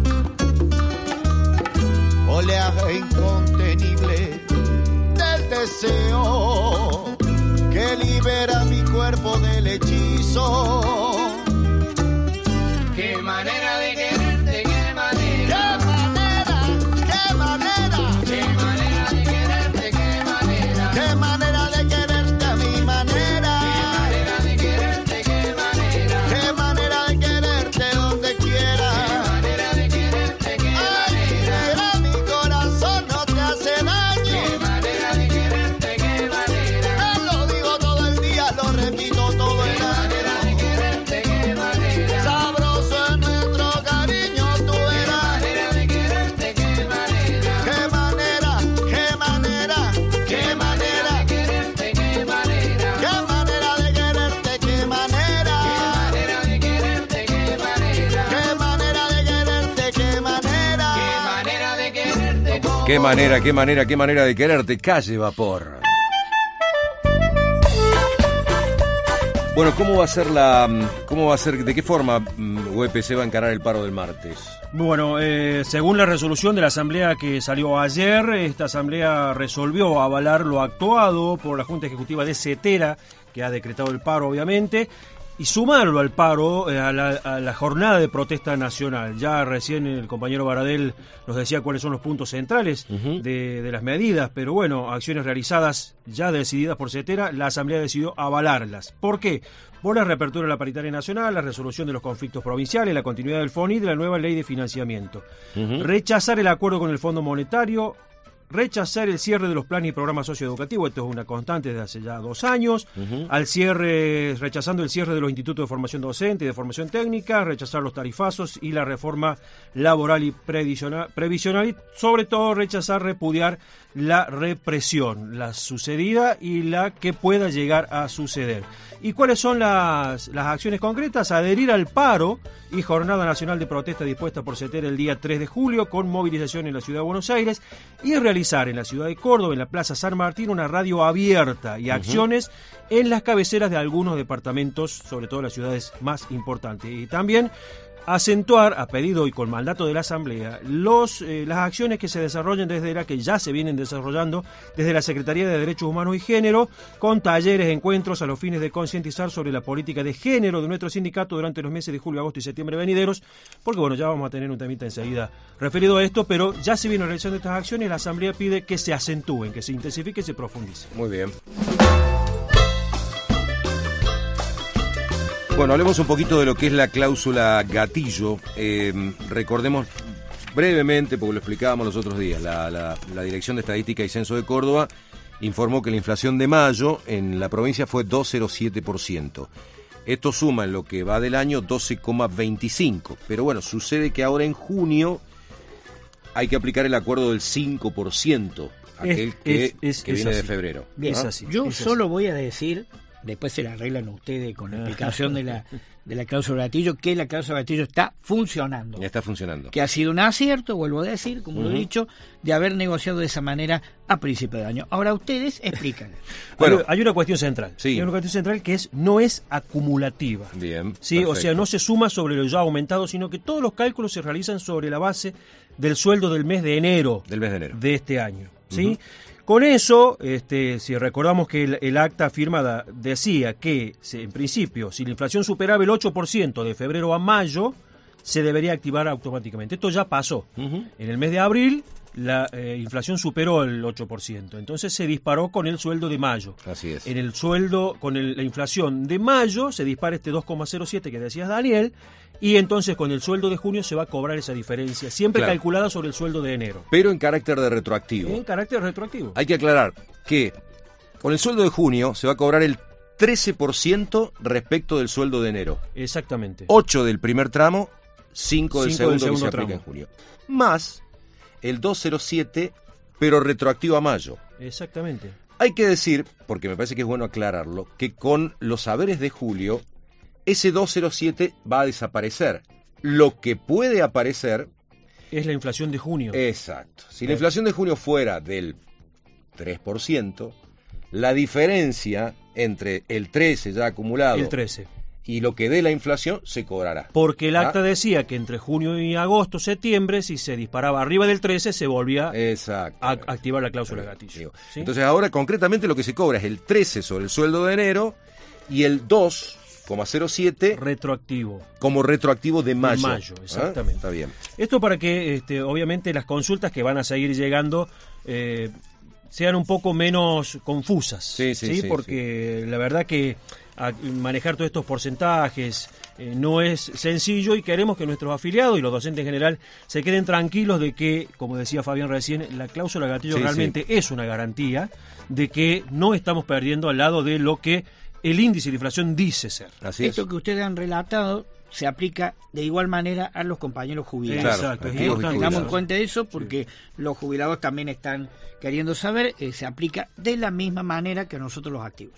Oleaje incontenible del deseo que libera mi cuerpo del hechizo. Qué manera de quererte, qué manera. Qué manera, qué manera. Qué manera de quererte, qué manera. Qué manera de quererte a mi manera. Qué manera de quererte, qué manera. Qué manera de quererte donde quiera. Qué manera de quererte, qué manera. Ay, mira, mi corazón no te hace daño. Qué manera de quererte, qué manera. Te lo digo todo el día, lo repito todo el año. Qué manera de quererte, qué manera. Sabroso es nuestro cariño, tú verás. Qué manera de quererte, qué manera. Qué manera, qué manera, qué manera. De quererte, qué manera. Qué manera de quererte, qué manera. Qué manera de quererte, qué manera. Qué manera de quererte, qué manera. Qué manera de quererte. Qué manera, qué manera, qué manera de quererte. Calle Vapor. Bueno, ¿cómo va a ser la, cómo va a ser, de qué forma U E P C va a encarar el paro del martes? Bueno, eh, según la resolución de la asamblea que salió ayer, esta asamblea resolvió avalar lo actuado por la Junta Ejecutiva de CETERA, que ha decretado el paro obviamente, y sumarlo al paro, eh, a, la, a la jornada de protesta nacional. Ya recién el compañero Baradel nos decía cuáles son los puntos centrales uh-huh. de, de las medidas, pero bueno, acciones realizadas ya decididas por CETERA, la asamblea decidió avalarlas. ¿Por qué? Por la reapertura de la paritaria nacional, la resolución de los conflictos provinciales, la continuidad del FONI y de la nueva ley de financiamiento. Uh-huh. Rechazar el acuerdo con el Fondo Monetario, rechazar el cierre de los planes y programas socioeducativos, esto es una constante desde hace ya dos años, uh-huh. al cierre, rechazando el cierre de los institutos de formación docente y de formación técnica, rechazar los tarifazos y la reforma laboral y previsional, previsional y sobre todo rechazar, repudiar la represión, la sucedida y la que pueda llegar a suceder. ¿Y cuáles son las, las acciones concretas? Adherir al paro y jornada nacional de protesta dispuesta por CETERA el día tres de julio con movilización en la ciudad de Buenos Aires y realizar en la ciudad de Córdoba, en la Plaza San Martín, una radio abierta y acciones uh-huh. en las cabeceras de algunos departamentos, sobre todo en las ciudades más importantes. Y también acentuar, a pedido y con mandato de la Asamblea, los, eh, las acciones que se desarrollan desde la que ya se vienen desarrollando desde la Secretaría de Derechos Humanos y Género, con talleres, encuentros a los fines de concientizar sobre la política de género de nuestro sindicato durante los meses de julio, agosto y septiembre venideros, porque bueno, ya vamos a tener un temita enseguida referido a esto, pero ya se vienen realizando estas acciones y la Asamblea pide que se acentúen, que se intensifique y se profundice. Muy bien. Bueno, hablemos un poquito de lo que es la cláusula gatillo. Eh, recordemos brevemente, porque lo explicábamos los otros días, la, la, la Dirección de Estadística y Censo de Córdoba informó que la inflación de mayo en la provincia fue dos coma cero siete por ciento. Esto suma en lo que va del año doce coma veinticinco por ciento. Pero bueno, sucede que ahora en junio hay que aplicar el acuerdo del cinco por ciento, aquel es, que, es, es, que es viene así. de febrero. Bien, es así, yo es solo así. voy a decir, después se la arreglan ustedes con la explicación de la, de la cláusula gatillo, que la cláusula gatillo está funcionando. Ya está funcionando. Que ha sido un acierto, vuelvo a decir, como uh-huh. lo he dicho, de haber negociado de esa manera a principio de año. Ahora ustedes explican. Bueno, hay, hay una cuestión central. Sí. Hay una cuestión central que es no es acumulativa. Bien. Sí, perfecto. O sea, no se suma sobre lo ya aumentado, sino que todos los cálculos se realizan sobre la base del sueldo del mes de enero. Del mes de enero. De este año. ¿Sí? Uh-huh. Con eso, este, si recordamos que el, el acta firmada decía que, en principio, si la inflación superaba el ocho por ciento de febrero a mayo, se debería activar automáticamente. Esto ya pasó. Uh-huh. En el mes de abril, la eh, inflación superó el ocho por ciento. Entonces se disparó con el sueldo de mayo. Así es. En el sueldo, con el, la inflación de mayo, se dispara este dos coma cero siete que decías, Daniel, y entonces con el sueldo de junio se va a cobrar esa diferencia, siempre claro. calculada sobre el sueldo de enero. Pero en carácter de retroactivo. En carácter retroactivo. Hay que aclarar que con el sueldo de junio se va a cobrar el trece por ciento respecto del sueldo de enero. Exactamente. ocho del primer tramo, cinco del segundo, del segundo que se tramo. aplica en junio. Más el dos coma cero siete, pero retroactivo a mayo. Exactamente. Hay que decir, porque me parece que es bueno aclararlo, que con los saberes de julio, ese dos coma cero siete va a desaparecer. Lo que puede aparecer es la inflación de junio. Exacto. Si la inflación de junio fuera del tres por ciento, la diferencia entre el trece ya acumulado el trece y lo que dé la inflación se cobrará. Porque el acta ¿Ah? decía que entre junio y agosto, septiembre, si se disparaba arriba del trece, se volvía Exacto. a activar la cláusula gatillo. ¿Sí? Entonces ahora concretamente lo que se cobra es el trece sobre el sueldo de enero y el dos coma cero siete retroactivo. Como retroactivo de mayo. De mayo, exactamente. ¿Ah? Está bien. Esto para que, este, obviamente, las consultas que van a seguir llegando eh, sean un poco menos confusas. Sí, sí, ¿sí? sí. Porque sí. La verdad que a manejar todos estos porcentajes eh, no es sencillo y queremos que nuestros afiliados y los docentes en general se queden tranquilos de que, como decía Fabián recién, la cláusula gatillo sí, realmente sí. es una garantía de que no estamos perdiendo al lado de lo que el índice de inflación dice ser. Así Esto es. que ustedes han relatado se aplica de igual manera a los compañeros jubilados. Exacto. ¿Eh? Tengamos en cuenta eso porque sí. los jubilados también están queriendo saber, eh, se aplica de la misma manera que a nosotros los activos.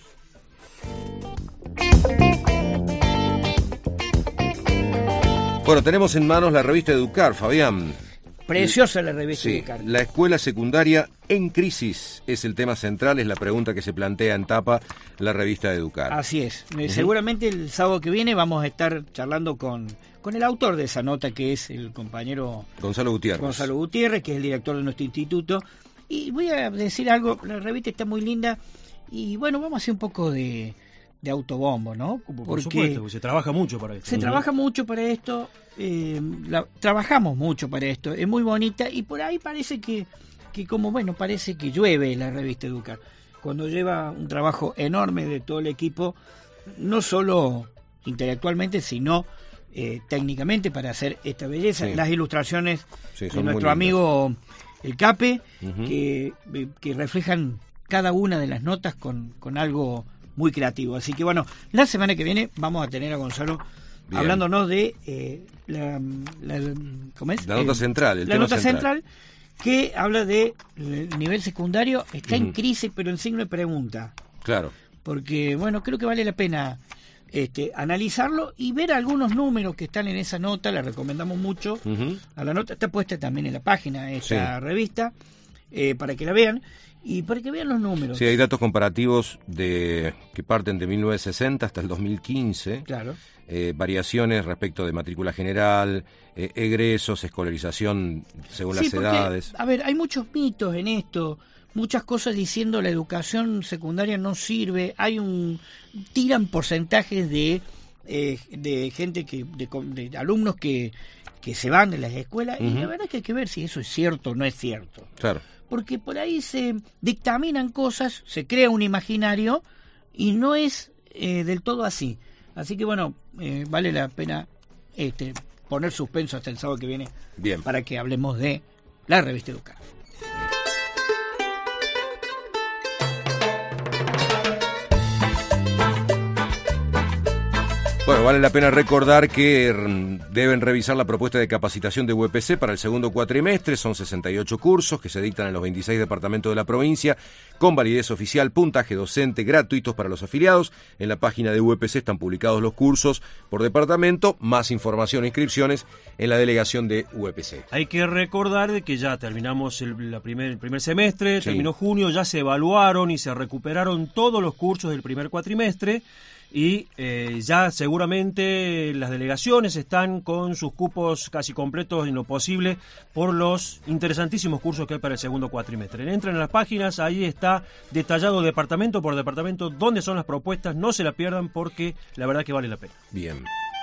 Bueno, tenemos en manos la revista Educar, Fabián. Preciosa la revista sí, Educar. La escuela secundaria en crisis es el tema central, es la pregunta que se plantea en tapa la revista Educar. Así es. Uh-huh. Seguramente el sábado que viene vamos a estar charlando con, con el autor de esa nota, que es el compañero Gonzalo Gutiérrez. Gonzalo Gutiérrez, que es el director de nuestro instituto. Y voy a decir algo, la revista está muy linda y bueno, vamos a hacer un poco de... de autobombo, ¿no? Por porque supuesto, porque se trabaja mucho para esto. Se uh-huh. trabaja mucho para esto, eh, la, trabajamos mucho para esto, es muy bonita y por ahí parece que, que como, bueno, parece que llueve la revista Educar. Cuando lleva un trabajo enorme de todo el equipo, no solo intelectualmente, sino eh, técnicamente para hacer esta belleza. Sí. Las ilustraciones sí, de nuestro amigo El Cape, uh-huh. que, que reflejan cada una de las notas con, con algo muy creativo. Así que bueno, la semana que viene vamos a tener a Gonzalo Bien. hablándonos de eh, la, la, ¿cómo es? la nota eh, central. El la tema nota central. central que habla de el nivel secundario, está mm. en crisis, pero en signo de pregunta. Claro. Porque, bueno, creo que vale la pena este, analizarlo y ver algunos números que están en esa nota, la recomendamos mucho. Uh-huh. A la nota está puesta también en la página de esta sí. revista, eh, para que la vean. Y para que vean los números. Sí, hay datos comparativos de que parten de mil novecientos sesenta hasta el dos mil quince. Claro. Eh, variaciones respecto de matrícula general, eh, egresos, escolarización según sí, las porque, edades. A ver, hay muchos mitos en esto, muchas cosas diciendo la educación secundaria no sirve. Hay un tiran porcentajes de eh, de gente que de, de alumnos que que se van de las escuelas uh-huh. y la verdad es que hay que ver si eso es cierto o no es cierto. Claro. Porque por ahí se dictaminan cosas, se crea un imaginario y no es eh, del todo así. Así que bueno, eh, vale la pena este, poner suspenso hasta el sábado que viene. Bien. Para que hablemos de la revista Educar. Bueno, vale la pena recordar que deben revisar la propuesta de capacitación de U E P C para el segundo cuatrimestre. Son sesenta y ocho cursos que se dictan en los veintiséis departamentos de la provincia, con validez oficial, puntaje docente, gratuitos para los afiliados. En la página de U E P C están publicados los cursos por departamento, más información e inscripciones en la delegación de U E P C. Hay que recordar de que ya terminamos el, la primer, el primer semestre, sí. terminó junio, ya se evaluaron y se recuperaron todos los cursos del primer cuatrimestre. Y eh, ya seguramente las delegaciones están con sus cupos casi completos en lo posible por los interesantísimos cursos que hay para el segundo cuatrimestre. Entren a las páginas, ahí está detallado departamento por departamento dónde son las propuestas, no se la pierdan porque la verdad que vale la pena. Bien.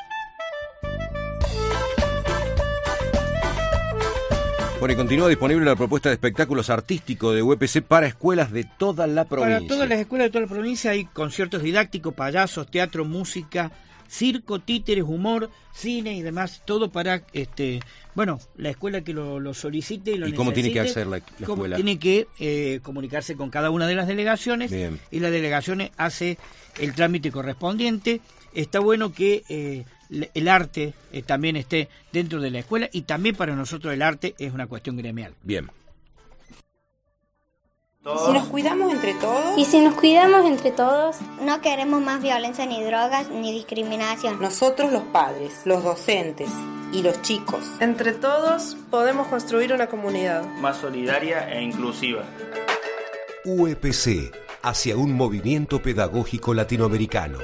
Bueno, y continúa disponible la propuesta de espectáculos artísticos de U E P C para escuelas de toda la provincia. Para todas las escuelas de toda la provincia hay conciertos didácticos, payasos, teatro, música, circo, títeres, humor, cine y demás, todo para, este, bueno, la escuela que lo, lo solicite y lo necesite. ¿Y cómo tiene que hacer la, la escuela? Tiene que eh, comunicarse con cada una de las delegaciones. Bien. Y la delegación hace el trámite correspondiente. Está bueno que eh, el arte eh, también esté dentro de la escuela y también para nosotros el arte es una cuestión gremial. Bien. Si nos cuidamos entre todos... Y si nos cuidamos entre todos... No queremos más violencia, ni drogas, ni discriminación. Nosotros los padres, los docentes y los chicos. Entre todos podemos construir una comunidad más solidaria e inclusiva. U E P C, hacia un movimiento pedagógico latinoamericano.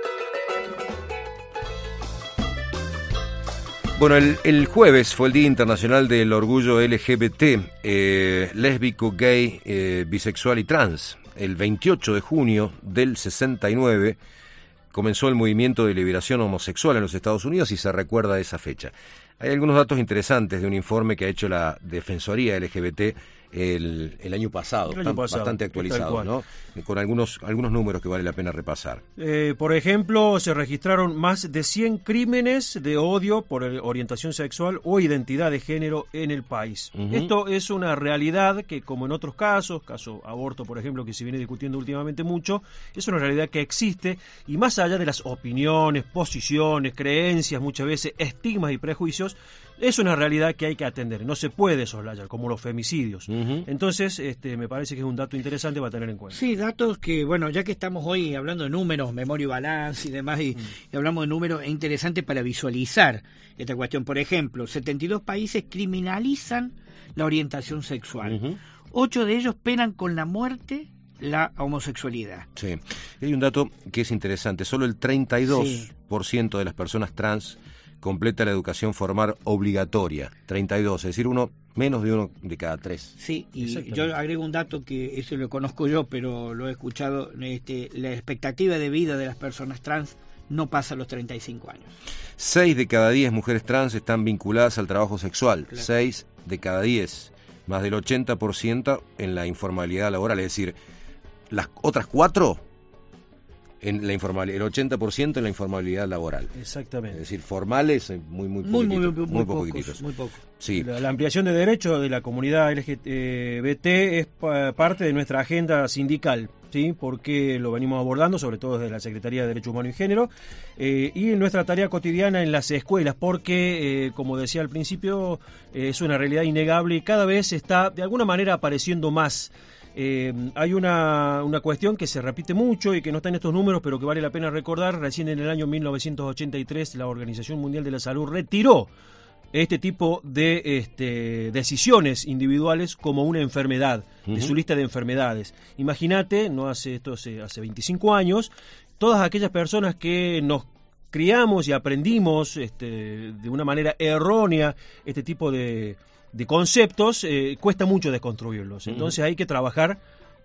Bueno, el, el jueves fue el Día Internacional del Orgullo L G B T, eh, lésbico, gay, eh, bisexual y trans. El veintiocho de junio del sesenta y nueve comenzó el movimiento de liberación homosexual en los Estados Unidos y se recuerda esa fecha. Hay algunos datos interesantes de un informe que ha hecho la Defensoría L G B T el, el año pasado, el año pasado bastante actualizado, ¿no? Con algunos, algunos números que vale la pena repasar. Eh, por ejemplo, se registraron más de cien crímenes de odio por orientación sexual o identidad de género en el país. Uh-huh. Esto es una realidad que, como en otros casos, caso aborto, por ejemplo, que se viene discutiendo últimamente mucho, es una realidad que existe y más allá de las opiniones, posiciones, creencias, muchas veces estigmas y prejuicios, es una realidad que hay que atender, no se puede soslayar, como los femicidios. Uh-huh. Entonces, este, me parece que es un dato interesante para tener en cuenta. Sí, datos que, bueno, ya que estamos hoy hablando de números, memoria y balance y demás, y, uh-huh. y hablamos de números, es interesante para visualizar esta cuestión. Por ejemplo, setenta y dos países criminalizan la orientación sexual. Uh-huh. Ocho de ellos penan con la muerte la homosexualidad. Sí, hay un dato que es interesante, solo el treinta y dos por ciento sí. de las personas trans completa la educación formal obligatoria, treinta y dos, es decir, uno menos de uno de cada tres. Sí, y yo agrego un dato que eso lo conozco yo, pero lo he escuchado, este, la expectativa de vida de las personas trans no pasa los treinta y cinco años. Seis de cada diez mujeres trans están vinculadas al trabajo sexual, claro. Seis de cada diez, más del ochenta por ciento en la informalidad laboral, es decir, las otras cuatro en la informalidad, el ochenta por ciento en la informalidad laboral. Exactamente. Es decir, formales muy muy muy muy, muy, muy, muy poquitos. Muy poco. Sí. La, la ampliación de derechos de la comunidad L G B T es pa, parte de nuestra agenda sindical, ¿sí? Porque lo venimos abordando, sobre todo desde la Secretaría de Derechos Humanos y Género, eh, y en nuestra tarea cotidiana en las escuelas, porque, eh, como decía al principio, eh, es una realidad innegable y cada vez está de alguna manera apareciendo más. Eh, hay una, una cuestión que se repite mucho y que no está en estos números, pero que vale la pena recordar. Recién en el año mil novecientos ochenta y tres la Organización Mundial de la Salud retiró este tipo de este, decisiones individuales como una enfermedad, uh-huh. de su lista de enfermedades. Imagínate, no hace esto hace, hace veinticinco años, todas aquellas personas que nos criamos y aprendimos este, de una manera errónea este tipo de... de conceptos, eh, cuesta mucho desconstruirlos. Entonces hay que trabajar,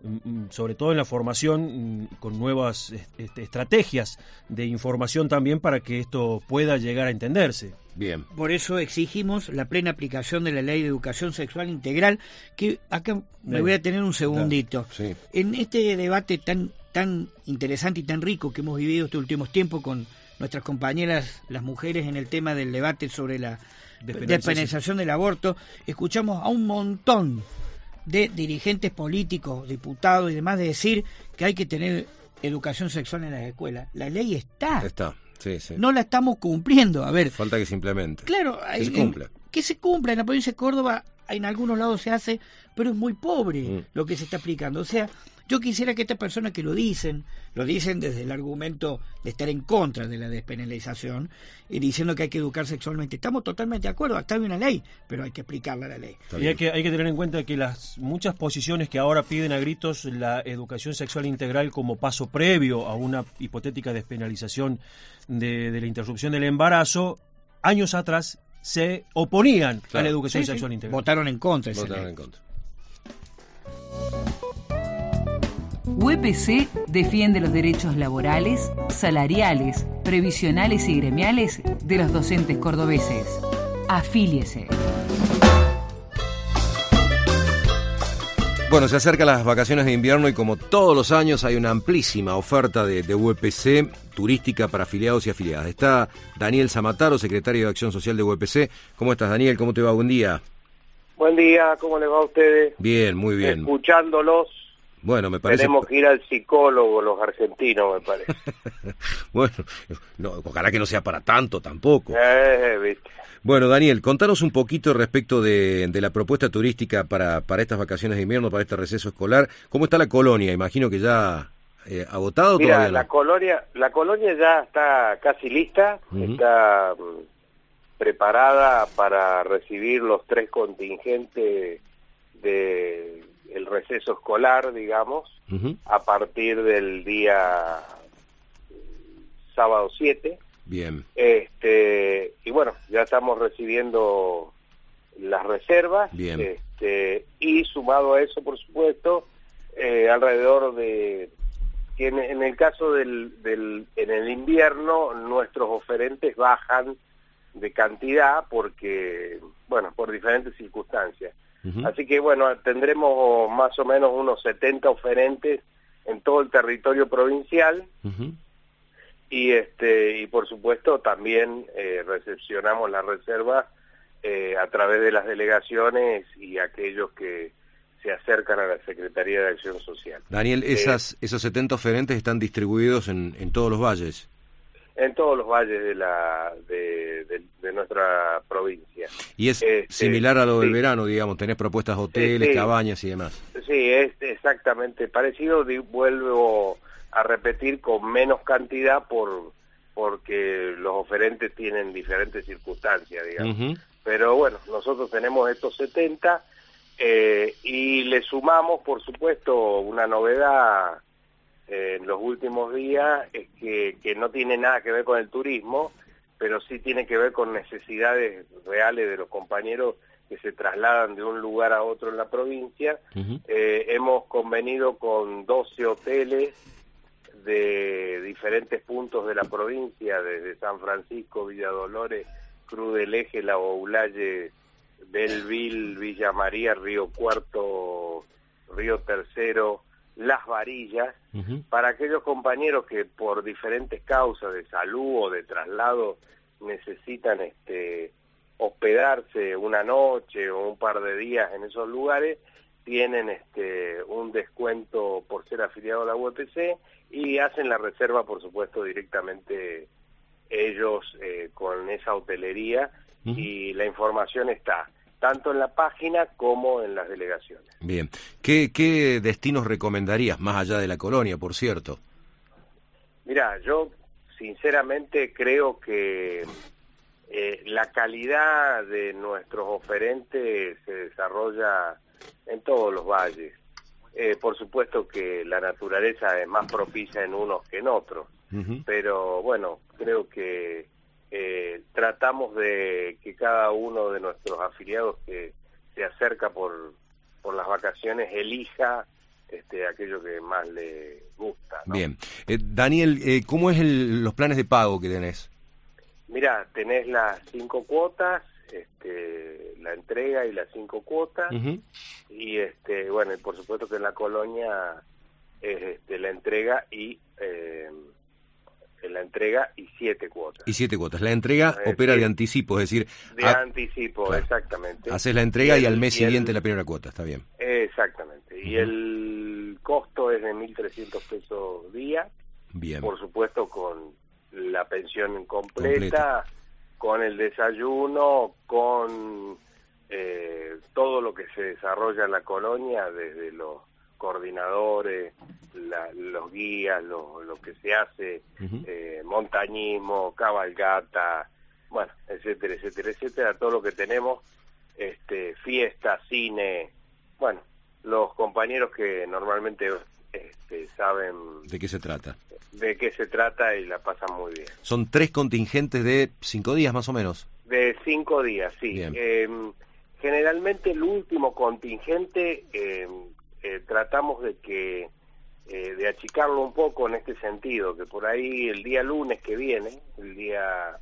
sobre todo en la formación, con nuevas este, estrategias de información también para que esto pueda llegar a entenderse. Bien. Por eso exigimos la plena aplicación de la Ley de Educación Sexual Integral, que acá me Bien. voy a tener un segundito. Sí. En este debate tan, tan interesante y tan rico que hemos vivido estos últimos tiempos con nuestras compañeras, las mujeres, en el tema del debate sobre la despenalización del aborto, escuchamos a un montón de dirigentes políticos, diputados y demás de decir que hay que tener educación sexual en las escuelas. La ley está. Está, sí, sí. No la estamos cumpliendo. A ver. Falta que se implemente. Claro. Que hay, se cumpla. En, que se cumpla. En la provincia de Córdoba, en algunos lados se hace, pero es muy pobre mm. lo que se está aplicando. O sea, yo quisiera que estas personas que lo dicen, lo dicen desde el argumento de estar en contra de la despenalización y diciendo que hay que educar sexualmente. Estamos totalmente de acuerdo, acá hay una ley, pero hay que aplicarla a la ley. Y hay que, hay que tener en cuenta que las muchas posiciones que ahora piden a gritos la educación sexual integral como paso previo a una hipotética despenalización de, de la interrupción del embarazo, años atrás se oponían claro. a la educación sí, sexual sí. integral. Votaron en contra. Votaron en contra. U E P C defiende los derechos laborales, salariales, previsionales y gremiales de los docentes cordobeses. Afíliese. Bueno, se acercan las vacaciones de invierno y como todos los años hay una amplísima oferta de, de U E P C turística para afiliados y afiliadas. Está Daniel Zamataro, secretario de Acción Social de U E P C. ¿Cómo estás, Daniel? ¿Cómo te va? Buen día. Buen día, ¿cómo les va a ustedes? Bien, muy bien. Escuchándolos. Bueno, me parece... Tenemos que ir al psicólogo los argentinos, me parece. Bueno, no, ojalá que no sea para tanto tampoco. Eh, viste. Bueno, Daniel, contanos un poquito respecto de, de la propuesta turística para, para estas vacaciones de invierno, para este receso escolar. ¿Cómo está la colonia? Imagino que ya eh, agotado. Mira, todavía no. la colonia, la colonia ya está casi lista, uh-huh. está um, preparada para recibir los tres contingentes de el receso escolar, digamos, uh-huh. a partir del día sábado siete. Bien. Este, y bueno, ya estamos recibiendo las reservas. Bien. Este, y sumado a eso, por supuesto, eh, alrededor de que en, en el caso del, del en el invierno nuestros oferentes bajan de cantidad porque, bueno, por diferentes circunstancias. Uh-huh. Así que bueno, tendremos más o menos unos setenta oferentes en todo el territorio provincial. Uh-huh. Y este y por supuesto también eh, recepcionamos la reserva eh, a través de las delegaciones y aquellos que se acercan a la Secretaría de Acción Social. Daniel, esas, eh, esos setenta oferentes están distribuidos en, en todos los valles. En todos los valles de la de, de, de nuestra provincia. Y es este, similar a lo del sí. verano, digamos, tenés propuestas de hoteles, sí. cabañas y demás. Sí, es exactamente parecido, vuelvo a repetir con menos cantidad por porque los oferentes tienen diferentes circunstancias, digamos. Uh-huh. Pero bueno, nosotros tenemos estos setenta eh, y le sumamos, por supuesto, una novedad eh, en los últimos días, es que, que no tiene nada que ver con el turismo, pero sí tiene que ver con necesidades reales de los compañeros que se trasladan de un lugar a otro en la provincia. Uh-huh. Eh, hemos convenido con doce hoteles de diferentes puntos de la provincia, desde San Francisco, Villa Dolores, Cruz del Eje, La Boulaye, Belleville, Villa María, Río Cuarto, Río Tercero, Las Varillas, uh-huh. para aquellos compañeros que por diferentes causas de salud o de traslado necesitan este hospedarse una noche o un par de días en esos lugares, tienen este un descuento por ser afiliado a la U P C y hacen la reserva, por supuesto, directamente ellos eh, con esa hotelería. Uh-huh. Y la información está tanto en la página como en las delegaciones. Bien. ¿Qué, qué destinos recomendarías, más allá de la colonia, por cierto? Mira, yo sinceramente creo que eh, la calidad de nuestros oferentes se desarrolla en todos los valles. Eh, por supuesto que la naturaleza es más propicia en unos que en otros, uh-huh. pero bueno, creo que eh, tratamos de que cada uno de nuestros afiliados que se acerca por, por las vacaciones elija este, aquello que más le gusta, ¿no? Bien. Eh, Daniel, eh, ¿cómo es el, los planes de pago que tenés? Mira, tenés las cinco cuotas, este, la entrega y las cinco cuotas, uh-huh. y este, bueno, y por supuesto que en la colonia es este, la entrega y eh, la entrega y siete cuotas. Y siete cuotas. La entrega eh, opera sí, de anticipo, es decir, de a... anticipo, claro. exactamente. Haces la entrega y, el, y al mes y siguiente el, la primera cuota, está bien. Exactamente. Uh-huh. Y el costo es de mil trescientos pesos día. Bien. Por supuesto con la pensión completa, completa. con el desayuno, con eh, todo lo que se desarrolla en la colonia, desde los coordinadores, la, los guías, lo, lo que se hace, uh-huh. eh, montañismo, cabalgata, bueno, etcétera, etcétera, etcétera, todo lo que tenemos, este, fiesta, cine, bueno, los compañeros que normalmente este, saben de qué se trata. De qué se trata y la pasan muy bien. Son tres contingentes de cinco días más o menos. De cinco días, sí. Eh, generalmente el último contingente eh, eh, tratamos de que eh, de achicarlo un poco en este sentido, que por ahí el día lunes que viene, el día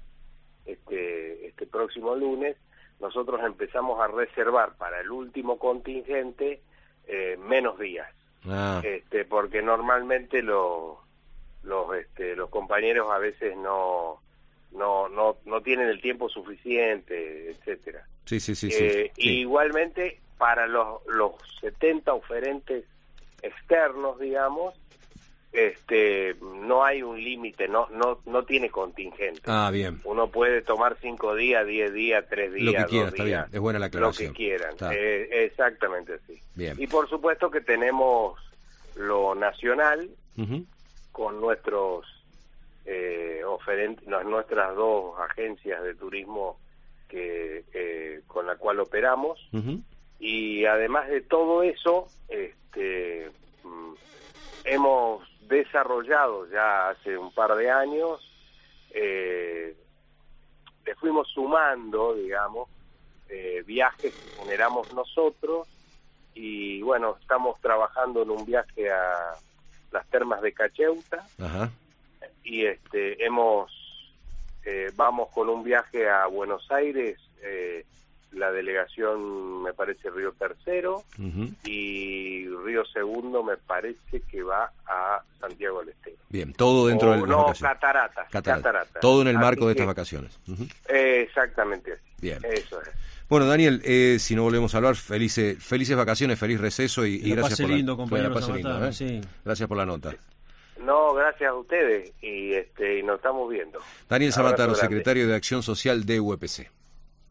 este este próximo lunes, nosotros empezamos a reservar para el último contingente eh, menos días, ah. este porque normalmente los los este los compañeros a veces no no no no tienen el tiempo suficiente, etcétera. Sí, sí, sí, eh, sí. Igualmente para los los setenta oferentes externos, digamos, este no hay un límite, no no no tiene contingente. Ah, bien. Uno puede tomar cinco días, diez días, tres días, lo que quiera, dos está días, bien. Es buena la aclaración. lo que quieran. Está. Eh, exactamente así. Bien. Y por supuesto que tenemos lo nacional, uh-huh, con nuestros eh, oferentes, nuestras dos agencias de turismo que eh, con la cual operamos, uh-huh, y además de todo eso, este mm, hemos desarrollado ya hace un par de años, eh, le fuimos sumando, digamos, eh, viajes que generamos nosotros, y bueno, estamos trabajando en un viaje a las termas de Cacheuta. Ajá. Y este hemos eh, vamos con un viaje a Buenos Aires, eh, la delegación me parece Río Tercero, uh-huh, y Río Segundo me parece que va a Santiago del Estero. Bien, todo dentro o, de las no, vacaciones. Cataratas, Catarata. Cataratas. Todo en el Así marco de que, estas vacaciones. Uh-huh. eh, exactamente así. Bien. Eso es. Bueno, Daniel, eh, si no volvemos a hablar, felices, felices vacaciones, feliz receso y, y la gracias pase por lindo, la, compañero la pase Zapata, lindo, ¿eh? Sí. Gracias por la nota. No, gracias a ustedes, y este y nos estamos viendo. Daniel Zamataro, Abrazo grande. secretario de Acción Social de U E P C.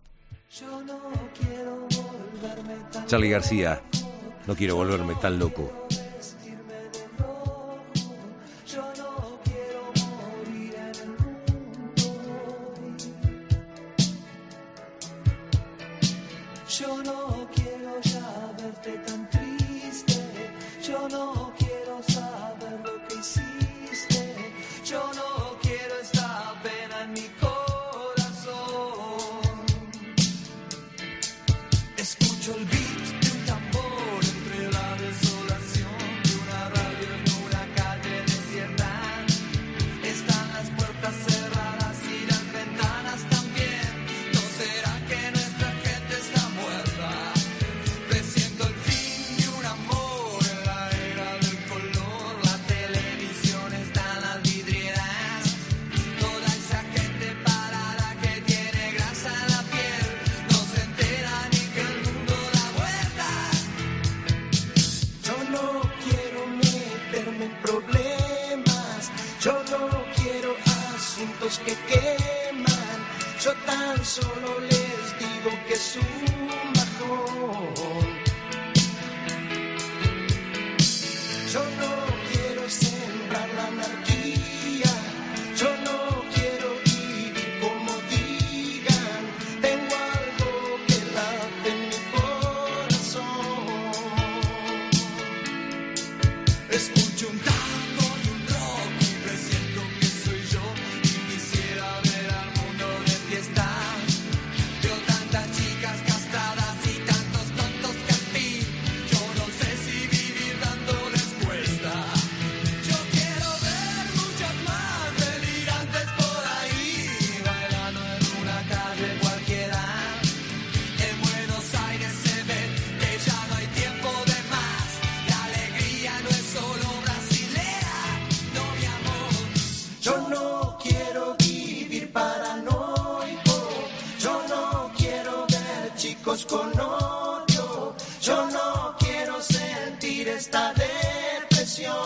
Charly García, no quiero volverme tan loco. Yo no quiero ya verte tan triste, yo no quiero saber lo que hiciste, yo no quiero esta pena en mi corazón. Escucho el beat de un tambor entre la desolación de una radio en una calle desierta. Están las puertas cerradas y las ventanas también. ¿No será que nuestra gente está muerta? Presiento el fin de un amor en la era del color. La televisión está en las vidrieras. Toda esa gente parada que tiene grasa en la piel no se entera ni que el mundo da vueltas. Yo no quiero meterme en problemas, yo no quiero asuntos que queman, yo tan solo les digo que es un bajón. Yo no quiero sembrar la anarquía, yo no quiero vivir como digan, tengo algo que late en mi corazón. Escucho un tango y un rock y presiento que soy yo y quisiera ver al mundo de fiesta. Veo tantas chicas castradas y tantos tontos que al fin yo no sé si vivir dándoles cuesta. Yo quiero ver muchas más delirantes por ahí, bailando en una calle cualquiera. En Buenos Aires se ve que ya no hay tiempo de más. La alegría no es solo brasilera, no mi amor. Yo no quiero vivir paranoico, yo no quiero ver chicos con odio, yo no quiero sentir esta depresión.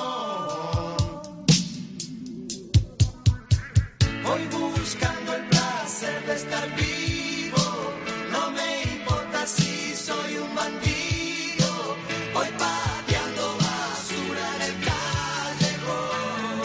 Voy buscando el placer de estar vivo, no me importa si soy un bandido, voy pateando basura en el callejón.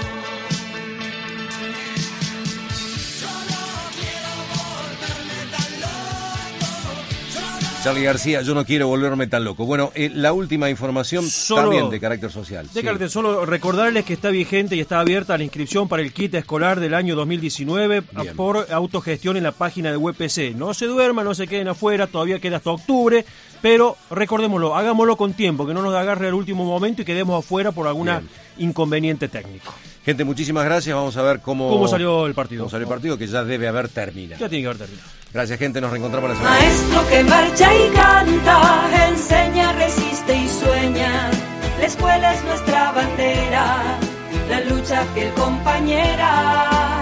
Yo no quiero volverme tan loco, yo no Charly García, yo no quiero volverme tan loco. Bueno, eh, la última información Solo- también de carácter social. De Sí. carácter, solo recordarles que está vigente y está abierta la inscripción para el kit escolar del año dos mil diecinueve a- Bien. por autogestión en la página de U E P C. No se duerman, no se queden afuera, todavía queda hasta octubre, pero recordémoslo, hagámoslo con tiempo, que no nos agarre al último momento y quedemos afuera por alguna Bien. inconveniente técnico. Gente, muchísimas gracias. Vamos a ver cómo, ¿Cómo salió el partido? cómo salió el partido, que ya debe haber terminado. Ya tiene que haber terminado. Gracias, gente. Nos reencontramos la semana que viene. Maestro que marcha y canta, enseña, resiste y sueña. La escuela es nuestra bandera, la lucha fiel compañera.